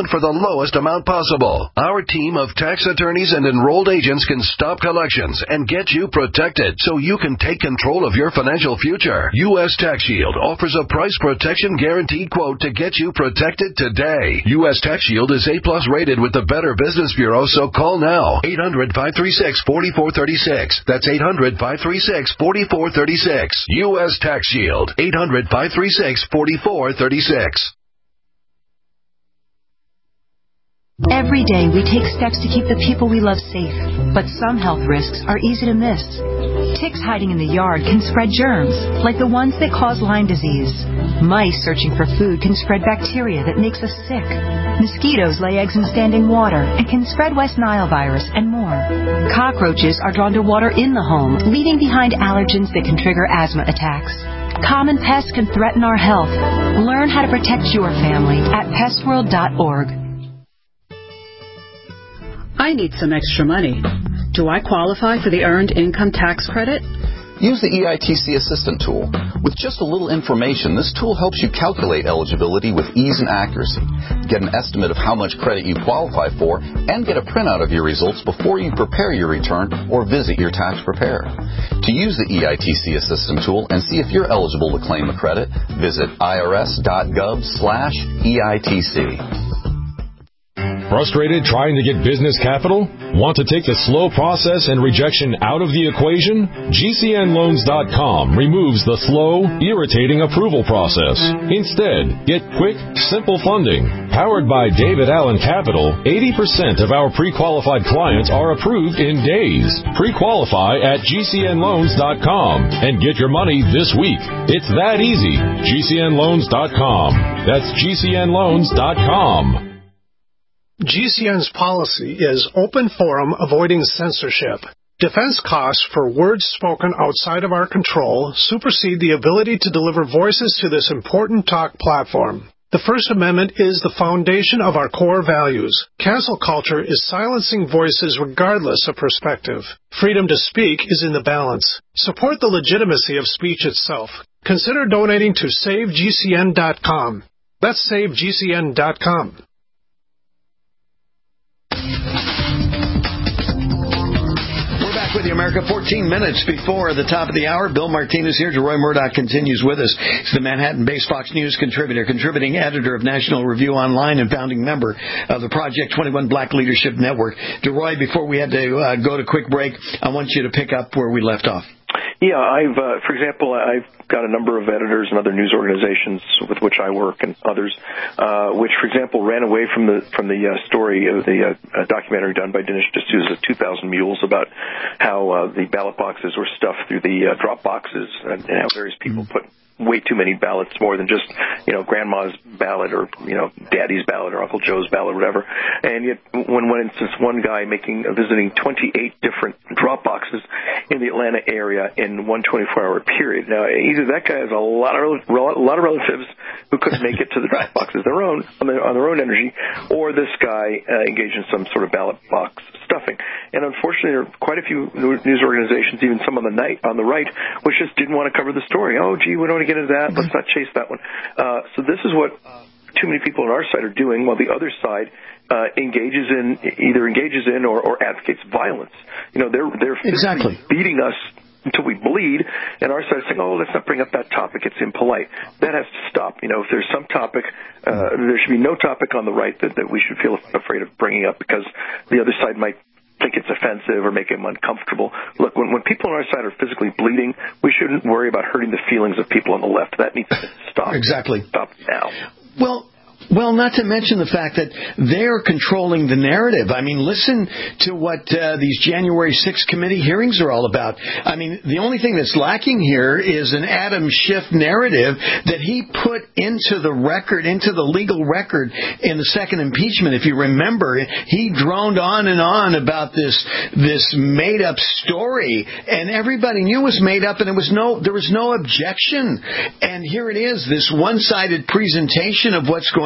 settlement for the lowest amount possible. Our team of tax attorneys and enrolled agents can stop collections and get you protected so you can take control of your financial future. U S Tax Shield offers a price protection guaranteed quote to get you protected today. U S Tax Shield is A plus rated with the Better Business Bureau, so call now. eight hundred, five three six, four four three six. That's eight hundred, five three six, four four three six. U S Tax Shield. eight hundred, five three six, four four three six. Every day we take steps to keep the people we love safe, but some health risks are easy to miss. Ticks hiding in the yard can spread germs, like the ones that cause Lyme disease. Mice searching for food can spread bacteria that makes us sick. Mosquitoes lay eggs in standing water and can spread West Nile virus and more. Cockroaches are drawn to water in the home, leaving behind allergens that can trigger asthma attacks. Common pests can threaten our health. Learn how to protect your family at pest world dot org. I need some extra money. Do I qualify for the Earned Income Tax Credit? Use the E I T C Assistant tool. With just a little information, this tool helps you calculate eligibility with ease and accuracy, get an estimate of how much credit you qualify for, and get a printout of your results before you prepare your return or visit your tax preparer. To use the E I T C Assistant tool and see if you're eligible to claim a credit, visit irs.gov slash EITC. Frustrated trying to get business capital? Want to take the slow process and rejection out of the equation? G C N loans dot com removes the slow, irritating approval process. Instead, get quick, simple funding. Powered by David Allen Capital, eighty percent of our pre-qualified clients are approved in days. Pre-qualify at G C N loans dot com and get your money this week. It's that easy. G C N loans dot com. That's G C N loans dot com. G C N's policy is open forum, avoiding censorship. Defense costs for words spoken outside of our control supersede the ability to deliver voices to this important talk platform. The First Amendment is the foundation of our core values. Cancel culture is silencing voices regardless of perspective. Freedom to speak is in the balance. Support the legitimacy of speech itself. Consider donating to save G C N dot com. That's save G C N dot com. With you, America, fourteen minutes before the top of the hour. Bill Martinez here. DeRoy Murdoch continues with us. He's the Manhattan-based Fox News contributor, contributing editor of National Review Online, and founding member of the Project twenty-one Black Leadership Network. DeRoy, before we had to uh, go to quick break, I want you to pick up where we left off. Yeah, I've, uh, for example, I've got a number of editors and other news organizations with which I work, and others, uh, which, for example, ran away from the from the uh, story of the uh, documentary done by Dinesh D'Souza, two thousand Mules, about how uh, the ballot boxes were stuffed through the uh, drop boxes, and, and how various people put way too many ballots, more than just, you know, grandma's ballot or, you know, daddy's ballot or Uncle Joe's ballot or whatever. And yet, when, when it's this one guy making, uh, visiting twenty-eight different drop boxes in the Atlanta area in one twenty-four hour period. Now, either that guy has a lot of, a lot of relatives who couldn't make it to the drop boxes their own, on their, on their own energy, or this guy uh, engaged in some sort of ballot box stuffing. And unfortunately, there are quite a few news organizations, even some on the night, on the right, which just didn't want to cover the story. Oh, gee, we don't want to get into that. Let's not chase that one. Uh, so this is what too many people on our side are doing, while the other side uh, engages in, either engages in or, or advocates violence. You know, they're they're exactly beating us until we bleed, and our side is saying, oh, let's not bring up that topic, it's impolite. That has to stop. You know, if there's some topic, uh, there should be no topic on the right that, that we should feel afraid of bringing up, because the other side might think it's offensive or make them uncomfortable. Look, when, when people on our side are physically bleeding, we shouldn't worry about hurting the feelings of people on the left. That needs to stop. Exactly. Stop now. Well, Well, not to mention the fact that they're controlling the narrative. I mean, listen to what uh, these January sixth committee hearings are all about. I mean, the only thing that's lacking here is an Adam Schiff narrative that he put into the record, into the legal record in the second impeachment. If you remember, he droned on and on about this this made-up story, and everybody knew it was made up, and it was no, there was no objection. And here it is, this one-sided presentation of what's going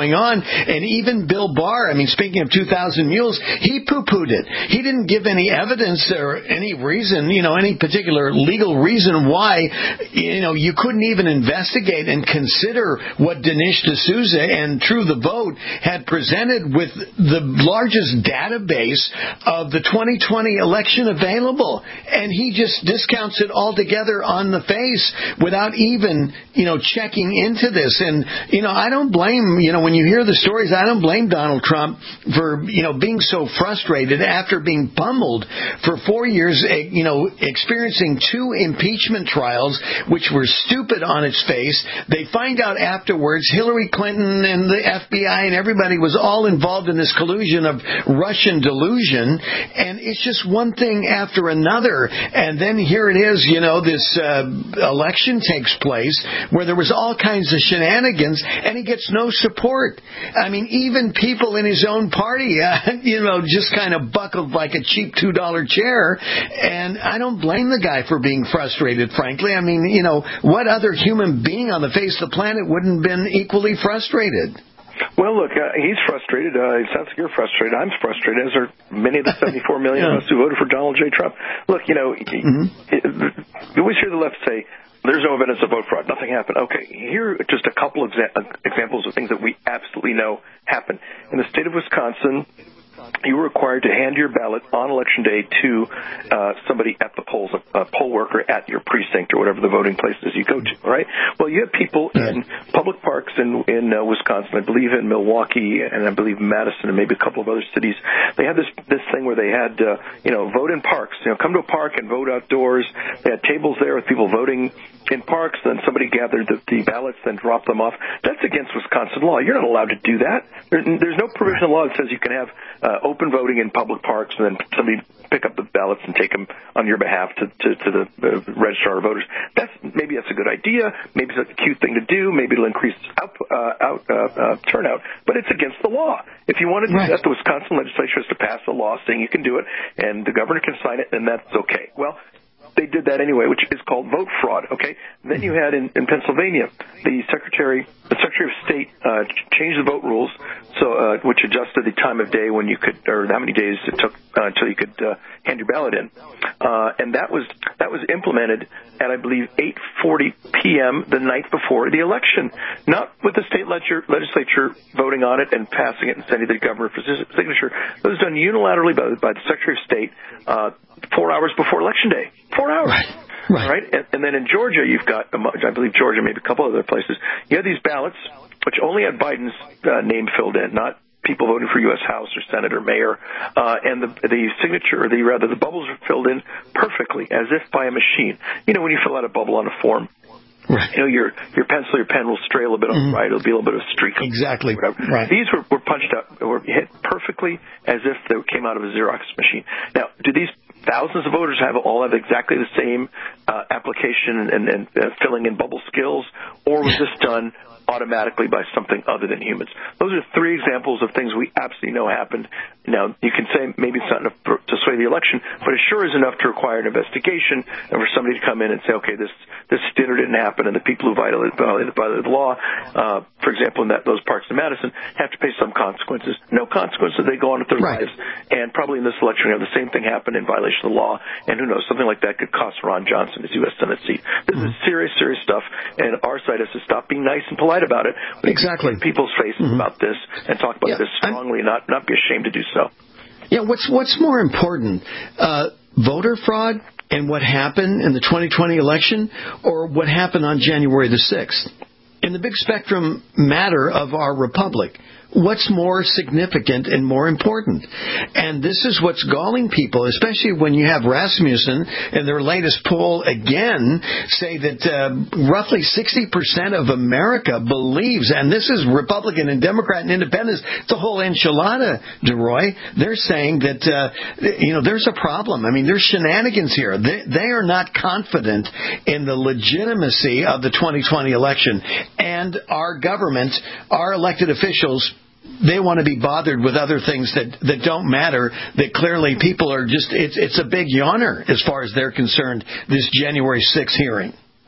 going on. And even Bill Barr, I mean, speaking of two thousand mules, he poo-pooed it. He didn't give any evidence or any reason, you know, any particular legal reason why, you know, you couldn't even investigate and consider what Dinesh D'Souza and True the Vote had presented with the largest database of the twenty twenty election available. And he just discounts it altogether on the face without even, you know, checking into this. And, you know, I don't blame, you know, when you hear the stories, I don't blame Donald Trump for, you know, being so frustrated after being pummeled for four years, you know, experiencing two impeachment trials, which were stupid on its face. They find out afterwards Hillary Clinton and the F B I and everybody was all involved in this collusion of Russian delusion. And it's just one thing after another. And then here it is, you know, this uh, election takes place where there was all kinds of shenanigans and he gets no support. I mean, even people in his own party, uh, you know, just kind of buckled like a cheap two dollar chair. And I don't blame the guy for being frustrated, frankly. I mean, you know, what other human being on the face of the planet wouldn't have been equally frustrated? Well, look, uh, he's frustrated. Uh, it sounds like you're frustrated. I'm frustrated, as are many of the seventy-four million yeah. of us who voted for Donald J. Trump. Look, you know, mm-hmm. it, it, you always hear the left say, there's no evidence of vote fraud. Nothing happened. Okay, here are just a couple of exa- examples of things that we absolutely know happened. In the state of Wisconsin, you were required to hand your ballot on Election Day to uh, somebody at the polls, a, a poll worker at your precinct or whatever the voting places you go to, right? Well, you have people in public parks in, in uh, Wisconsin, I believe in Milwaukee, and I believe Madison, and maybe a couple of other cities. They had this this thing where they had, uh, you know, vote in parks. You know, come to a park and vote outdoors. They had tables there with people voting in parks, then somebody gathered the, the ballots, then dropped them off. That's against Wisconsin law. You're not allowed to do that. There, there's no provision in law that says you can have uh, open voting in public parks and then somebody pick up the ballots and take them on your behalf to, to, to the uh, registrar of voters. That's maybe that's a good idea. Maybe it's a cute thing to do. Maybe it'll increase out, uh, out uh, uh, turnout. But it's against the law. If you want to do right. that, the Wisconsin legislature has to pass a law saying you can do it, and the governor can sign it, and that's okay. Well, they did that anyway, which is called vote fraud, okay? Then you had in, in Pennsylvania, the Secretary the Secretary of State uh, changed the vote rules, so uh, which adjusted the time of day when you could, or how many days it took uh, until you could uh, hand your ballot in. Uh, and that was that was implemented at, I believe, eight forty p.m. the night before the election, not with the state legislature, legislature voting on it and passing it and sending it to the governor for signature. It was done unilaterally by, by the Secretary of State uh, four hours before Election Day. Four hours. Right. Right. right? And, and then in Georgia, you've got, I believe Georgia, maybe a couple other places, you have these ballots, which only had Biden's uh, name filled in, not people voting for U S House or Senate or mayor, uh, and the, the signature, or the rather, the bubbles are filled in perfectly, as if by a machine. You know, when you fill out a bubble on a form, right. you know, your your pencil, your pen will stray a little bit on the right. It'll be a little bit of a streak. Exactly. Right. These were, were punched out, were hit perfectly as if they came out of a Xerox machine. Now, do these thousands of voters have all have exactly the same uh, application and, and uh, filling in bubble skills, or was this done automatically by something other than humans? Those are three examples of things we absolutely know happened. Now, you can say maybe it's not enough to sway the election, but it sure is enough to require an investigation and for somebody to come in and say, okay, this this dinner didn't happen, and the people who violated, violated, violated the law, uh, for example, in that, those parks in Madison, have to pay some consequences. No consequences. They go on with their right. lives. And probably in this election, we have the same thing happen in violation of the law, and who knows, something like that could cost Ron Johnson his U S Senate seat. This mm-hmm. is serious, serious stuff, and our side has to stop being nice and polite about it. We exactly. Get people's faces mm-hmm. about this and talk about yeah, this strongly, and not not be ashamed to do so. Yeah, what's what's more important, uh, voter fraud and what happened in the twenty twenty election, or what happened on January the sixth? In the big spectrum matter of our republic, what's more significant and more important? And this is what's galling people, especially when you have Rasmussen in their latest poll again say that uh, roughly sixty percent of America believes, and this is Republican and Democrat and Independents, it's a whole enchilada, DeRoy. They're saying that, uh, you know, there's a problem. I mean, there's shenanigans here. They, they are not confident in the legitimacy of the twenty twenty election. And our government, our elected officials, they want to be bothered with other things that, that don't matter, that clearly people are just, it's, it's a big yawner as far as they're concerned, this January sixth hearing. Uh,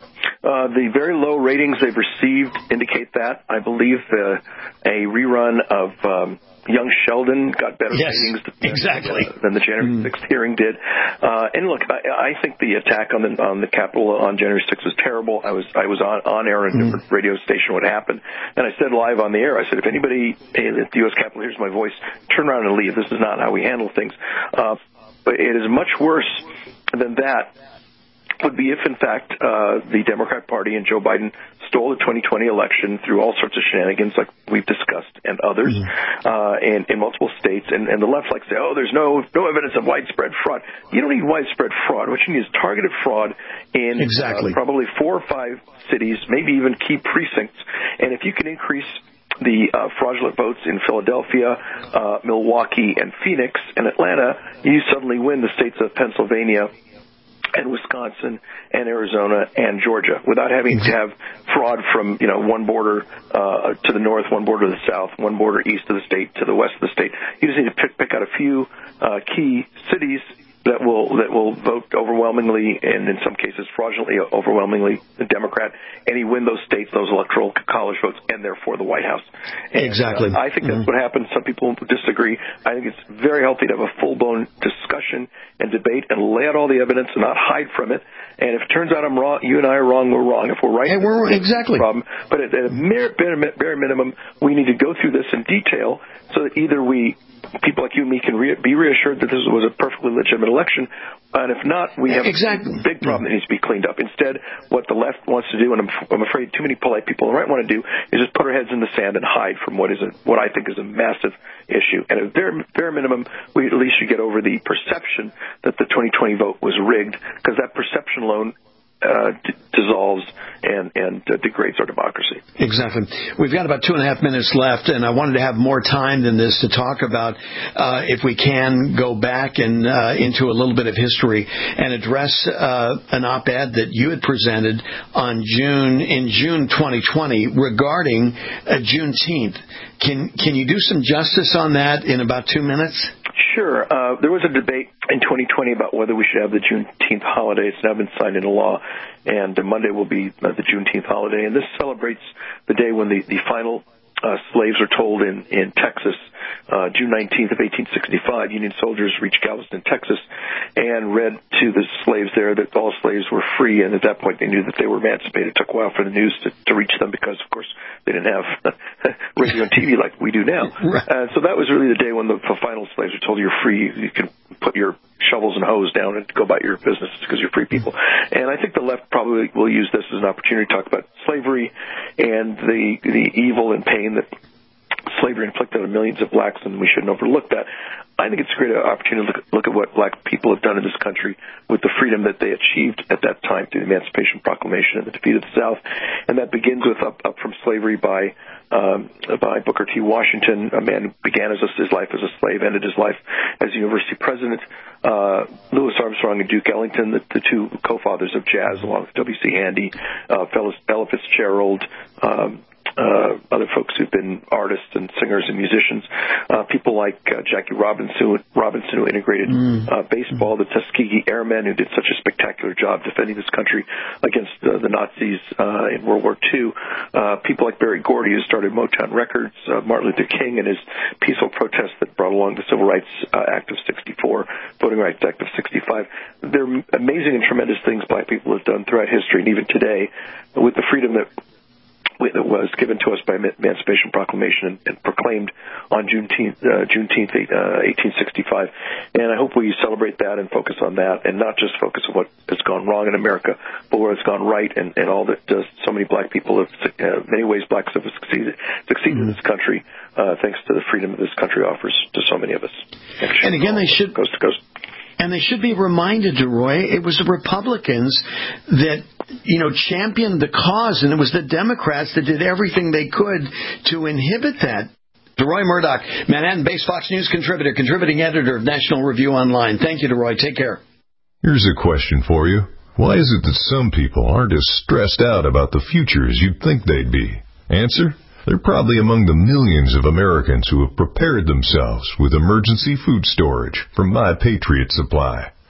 Uh, the very low ratings they've received indicate that. I believe uh, a rerun of um, Young Sheldon got better yes, ratings than, exactly. uh, than the January sixth hearing did. Uh, and look, I, I think the attack on the on the Capitol on January sixth was terrible. I was I was on, on air on a different mm. radio station when it happened, and I said live on the air, I said, if anybody at the U S Capitol hears my voice, turn around and leave. This is not how we handle things. Uh, but it is much worse than that. Would be if, in fact, uh, the Democrat Party and Joe Biden stole the twenty twenty election through all sorts of shenanigans like we've discussed and others mm-hmm. uh, in, in multiple states. And, and the left likes to say, oh, there's no no evidence of widespread fraud. You don't need widespread fraud. What you need is targeted fraud in exactly. uh, probably four or five cities, maybe even key precincts. And if you can increase the uh, fraudulent votes in Philadelphia, uh, Milwaukee, and Phoenix, and Atlanta, you suddenly win the states of Pennsylvania and Wisconsin and Arizona and Georgia without having to have fraud from, you know, one border uh, to the north, one border to the south, one border east of the state to the west of the state. You just need to pick, pick out a few uh, key cities that will that will vote overwhelmingly, and in some cases fraudulently overwhelmingly Democrat, and you win those states, those electoral college votes, and therefore the White House. And, exactly. Uh, I think that's mm-hmm. what happened. Some people disagree. I think it's very healthy to have a full-blown discussion and debate and lay out all the evidence and not hide from it. And if it turns out I'm wrong, you and I are wrong, we're wrong. If we're right, hey, we're exactly. Problem. But at, at a mere, bare, bare minimum, we need to go through this in detail so that either we, people like you and me, can re- be reassured that this was a perfectly legitimate election, and if not, we have exactly. a big problem that needs to be cleaned up. Instead, what the left wants to do, and I'm, I'm afraid too many polite people on the right want to do, is just put our heads in the sand and hide from what is a, what I think is a massive issue. And at bare, bare minimum, we at least should get over the perception that the twenty twenty vote was rigged, because that perception alone Uh, d- dissolves and, and uh, degrades our democracy. Exactly. We've got about two and a half minutes left, and I wanted to have more time than this to talk about, uh, if we can, go back and uh, into a little bit of history and address uh, an op-ed that you had presented on June in June twenty twenty regarding uh, Juneteenth. Can can you do some justice on that in about two minutes? Sure. Uh, there was a debate in twenty twenty about whether we should have the Juneteenth holiday. It's now been signed into law, and uh, Monday will be uh, the Juneteenth holiday. And this celebrates the day when the, the final uh, slaves are told in, in Texas, uh, June nineteenth of eighteen sixty-five, Union soldiers reached Galveston, Texas, and read to the slaves there that all slaves were free. And at that point, they knew that they were emancipated. It took a while for the news to, to reach them because, of course, they didn't have radio and T V like we do now. Uh, so that was really the day when the final slaves were told, you're free, you can put your shovels and hoes down and go about your business because you're free people. And I think the left probably will use this as an opportunity to talk about slavery and the the evil and pain that slavery inflicted on millions of blacks, and we shouldn't overlook that. I think it's a great opportunity to look, look at what black people have done in this country with the freedom that they achieved at that time through the Emancipation Proclamation and the defeat of the South. And that begins with Up, up from Slavery by um, by Booker T. Washington, a man who began as a, his life as a slave, ended his life as a university president. Uh, Louis Armstrong and Duke Ellington, the, the two co-fathers of jazz, along with W C. Handy, uh, Ella Fitzgerald, um, Uh, other folks who've been artists and singers and musicians, uh, people like uh, Jackie Robinson, who, Robinson, who integrated mm. uh, baseball, the Tuskegee Airmen, who did such a spectacular job defending this country against uh, the Nazis uh, in World War Two. Uh, people like Berry Gordy, who started Motown Records, uh, Martin Luther King and his peaceful protest that brought along the Civil Rights uh, Act of sixty-four, Voting Rights Act of sixty-five. They're amazing and tremendous things black people have done throughout history, and even today, with the freedom that that was given to us by Emancipation Proclamation and, and proclaimed on Juneteenth, uh, Juneteenth, uh, eighteen sixty-five. And I hope we celebrate that and focus on that, and not just focus on what has gone wrong in America, but where it's gone right, and, and all that uh, so many black people have, uh, many ways blacks have succeeded, succeeded mm-hmm. in this country, uh, thanks to the freedom that this country offers to so many of us. And, and again, they should coast to coast. And they should be reminded, DeRoy, it was the Republicans that, you know, championed the cause, and it was the Democrats that did everything they could to inhibit that. DeRoy Murdock, Manhattan-based Fox News contributor, contributing editor of National Review Online. Thank you, DeRoy. Take care. Here's a question for you. Why is it that some people aren't as stressed out about the future as you'd think they'd be? Answer? They're probably among the millions of Americans who have prepared themselves with emergency food storage from My Patriot Supply.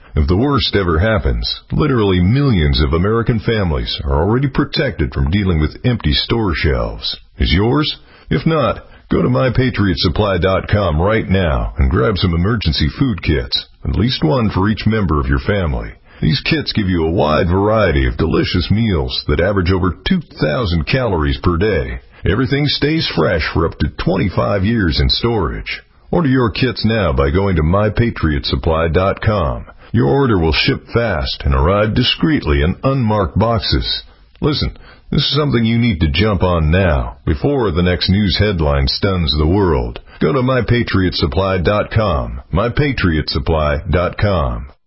If the worst ever happens, literally millions of American families are already protected from dealing with empty store shelves. Is yours? If not, go to my patriot supply dot com right now and grab some emergency food kits, at least one for each member of your family. These kits give you a wide variety of delicious meals that average over two thousand calories per day. Everything stays fresh for up to twenty-five years in storage. Order your kits now by going to my patriot supply dot com. Your order will ship fast and arrive discreetly in unmarked boxes. Listen, this is something you need to jump on now, before the next news headline stuns the world. Go to my patriot supply dot com. my patriot supply dot com.